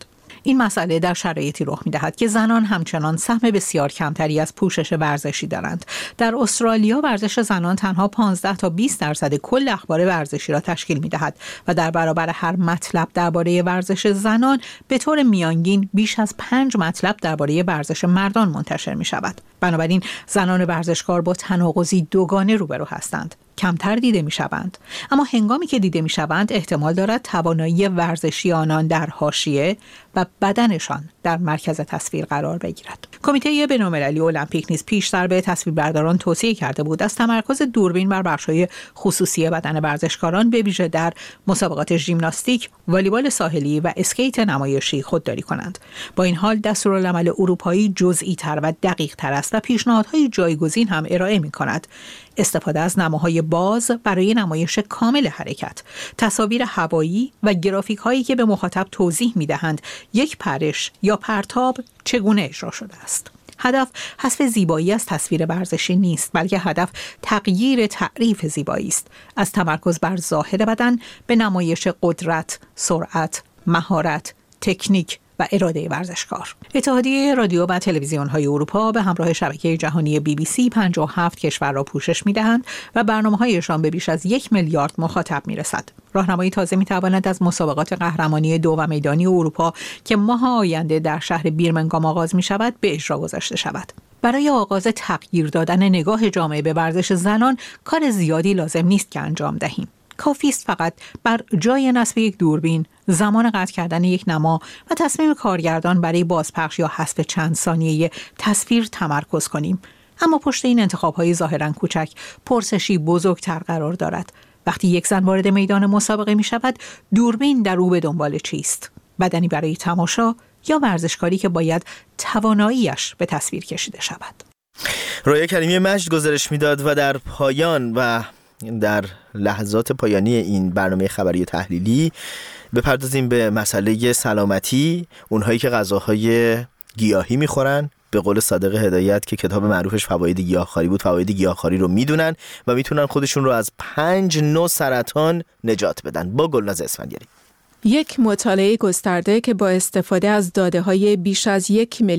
این مسئله در شرایطی رخ می‌دهد که زنان همچنان سهم بسیار کمتری از پوشش ورزشی دارند. در استرالیا ورزش زنان تنها 15 تا 20% کل اخبار ورزشی را تشکیل می‌دهد و در برابر هر مطلب درباره ورزش زنان به طور میانگین بیش از 5 مطلب درباره ورزش مردان منتشر می‌شود. بنابراین زنان ورزشکار با تناقضی دوگانه روبرو هستند. کمتر دیده می‌شوند، اما هنگامی که دیده می‌شوند احتمال دارد توانایی ورزشی آنان در حاشیه و بدنشان در مرکز تصویر قرار بگیرد. کمیته بین‌المللی المپیک نیز پیشتر به تصویربرداران توصیه کرده بود از تمرکز دوربین بر بخش‌های خصوصی بدن ورزشکاران به ویژه در مسابقات ژیمناستیک، والیبال ساحلی و اسکیت نمایشی خودداری کنند. با این حال دستورالعمل اروپایی جزئی‌تر و دقیق‌تر است و پیشنهادهای جایگزین هم ارائه می‌کند. استفاده از نماهای باز برای نمایش کامل حرکت، تصاویر هوایی و گرافیک هایی که به مخاطب توضیح می‌دهند یک پرش یا پرتاب چگونه اجرا شده است. هدف حذف زیبایی از تصویر ورزشی نیست، بلکه هدف تغییر تعریف زیبایی است، از تمرکز بر ظاهر بدن به نمایش قدرت، سرعت، مهارت، تکنیک و اراده ورزشکار. اتحادیه رادیو و تلویزیون‌های اروپا به همراه شبکه جهانی BBC 57 کشور را پوشش می‌دهند و برنامه‌هایشان به بیش از 1 میلیارد مخاطب می‌رسد. راهنمایی تازه می‌تواند از مسابقات قهرمانی 2 میدانی اروپا که ماه آینده در شهر بیرمنگام آغاز می‌شود به اجرا گذاشته شود. برای آغاز تغییر دادن نگاه جامعه به ورزش زنان کار زیادی لازم نیست که انجام دهیم. کافی است فقط بر جای نصب یک دوربین، زمان قطع کردن یک نما و تصمیم کارگردان برای بازپخش یا حذف چند ثانیه تصویر تمرکز کنیم. اما پشت این انتخاب‌های ظاهراً کوچک پرسشی بزرگتر قرار دارد. وقتی یک زن وارد میدان مسابقه می‌شود، دوربین در او به دنبال چیست؟ بدنی برای تماشا یا ورزشکاری که باید تواناییش به تصویر کشیده شود؟ رویا کریمی مجد گزارش میداد و در پایان و در لحظات پایانی این برنامه خبری و تحلیلی بپردازیم به مسئله سلامتی اونهایی که غذاهای گیاهی میخورن. به قول صادق هدایت که کتاب معروفش فواید گیاهخواری بود، فواید گیاهخواری رو میدونن و میتونن خودشون رو از 5 نوع سرطان نجات بدن. با گلناز اسفندیاری. یک مطالعه گسترده که با استفاده از داده‌های بیش از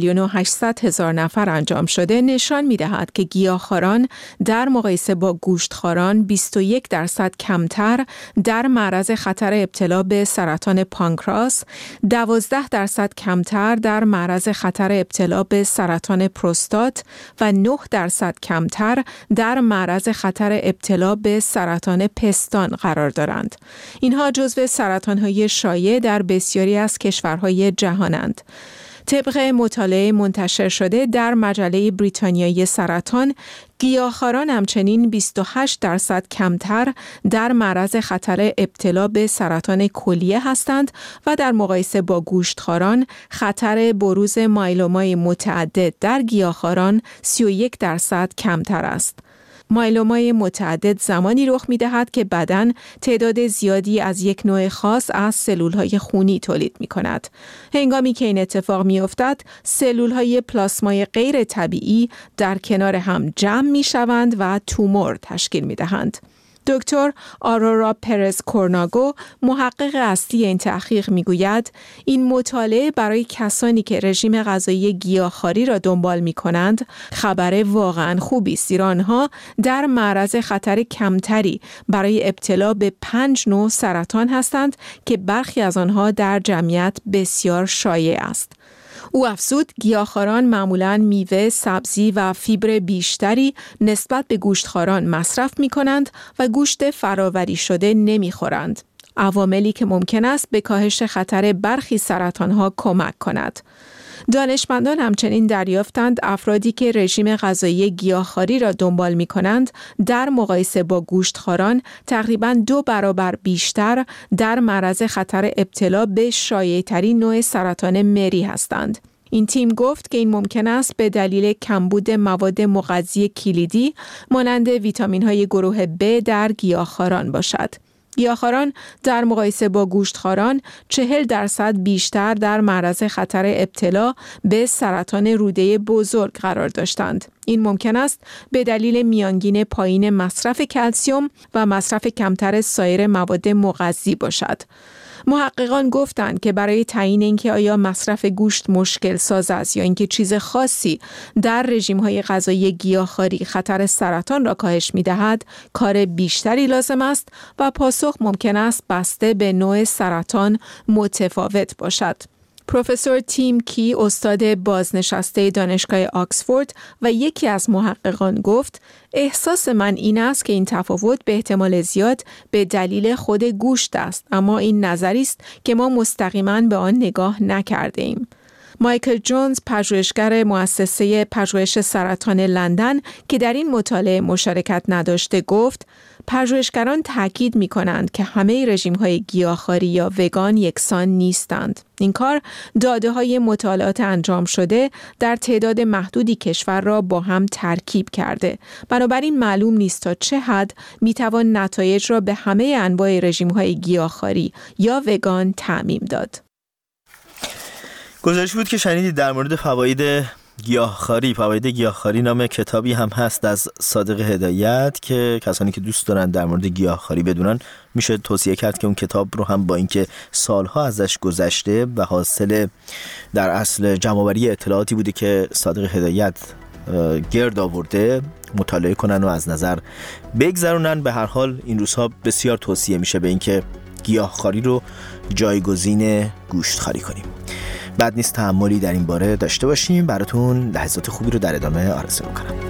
1,800,000 نفر انجام شده نشان می‌دهد که گیاهخواران در مقایسه با گوشتخواران 21% کمتر در معرض خطر ابتلا به سرطان پانکراس، 12% کمتر در معرض خطر ابتلا به سرطان پروستات و 9% کمتر در معرض خطر ابتلا به سرطان پستان قرار دارند. اینها جزو سرطان‌های شایع در بسیاری از کشورهای جهانند. طبق مطالعه منتشر شده در مجله بریتانیایی سرطان، گیاهخواران همچنین 28% کمتر در معرض خطر ابتلا به سرطان کلیه هستند و در مقایسه با گوشتخواران خطر بروز مایلومای متعدد در گیاهخواران 31% کمتر است. مایلومای متعدد زمانی رخ می‌دهد که بدن تعداد زیادی از یک نوع خاص از سلول‌های خونی تولید می‌کند. هنگامی که این اتفاق می‌افتد، سلول‌های پلاسمای غیر طبیعی در کنار هم جمع می‌شوند و تومور تشکیل می‌دهند. دکتر آرورا پرز کورناگو، محقق اصلی این تحقیق میگوید این مطالعه برای کسانی که رژیم غذایی گیاهخواری را دنبال می‌کنند خبر واقعاً خوبی است، زیرا آنها در معرض خطر کمتری برای ابتلا به 5 نوع سرطان هستند که برخی از آنها در جمعیت بسیار شایع است. او افزود گیاهخواران معمولاً میوه، سبزی و فیبر بیشتری نسبت به گوشتخواران مصرف می‌کنند و گوشت فرآوری شده نمی‌خورند. عواملی که ممکن است به کاهش خطر برخی سرطان‌ها کمک کند. دانشمندان همچنین دریافتند افرادی که رژیم غذایی گیاهخواری را دنبال می‌کنند در مقایسه با گوشتخواران تقریباً 2 برابر بیشتر در معرض خطر ابتلا به شایع‌ترین نوع سرطان مری هستند. این تیم گفت که این ممکن است به دلیل کمبود مواد مغذی کلیدی مانند ویتامین‌های گروه B در گیاهخواران باشد. گیاهخواران در مقایسه با گوشتخواران 40% بیشتر در معرض خطر ابتلا به سرطان روده بزرگ قرار داشتند. این ممکن است به دلیل میانگین پایین مصرف کلسیم و مصرف کمتر سایر مواد مغذی باشد. محققان گفتند که برای تعیین اینکه آیا مصرف گوشت مشکل ساز است یا اینکه چیز خاصی در رژیم‌های غذایی گیاهخواری خطر سرطان را کاهش می‌دهد، کار بیشتری لازم است و پاسخ ممکن است بسته به نوع سرطان متفاوت باشد. پروفسور تیم کی، استاد بازنشسته دانشگاه آکسفورد و یکی از محققان گفت: احساس من این است که این تفاوت به احتمال زیاد به دلیل خود گوشت است، اما این نظری است که ما مستقیما به آن نگاه نکرده ایم. مایکل جونز، پژوهشگر مؤسسه پژوهش سرطان لندن که در این مطالعه مشارکت نداشته، گفت: پژوهشگران تاکید می‌کنند که همه رژیم‌های گیاهخواری یا وگان یکسان نیستند. این کار داده‌های مطالعات انجام شده در تعداد محدودی کشور را با هم ترکیب کرده. بنابراین معلوم نیست تا چه حد می‌توان نتایج را به همه انواع رژیم‌های گیاهخواری یا وگان تعمیم داد. گزارشی بود که شنیدید در مورد فواید گیاهخواری نام کتابی هم هست از صادق هدایت که کسانی که دوست دارن در مورد گیاهخواری بدونن میشه توصیه کرد که اون کتاب رو هم با اینکه سالها ازش گذشته و حاصل در اصل جمع‌آوری اطلاعاتی بوده که صادق هدایت گرد آورده مطالعه کنن و از نظر بگذرونن. به هر حال این روزها بسیار توصیه میشه به اینکه گیاهخواری رو جایگزین گوشتخواری کنیم. بد نیست تأملی در این باره داشته باشیم. براتون لحظات خوبی رو در ادامه آرزو می‌کنم.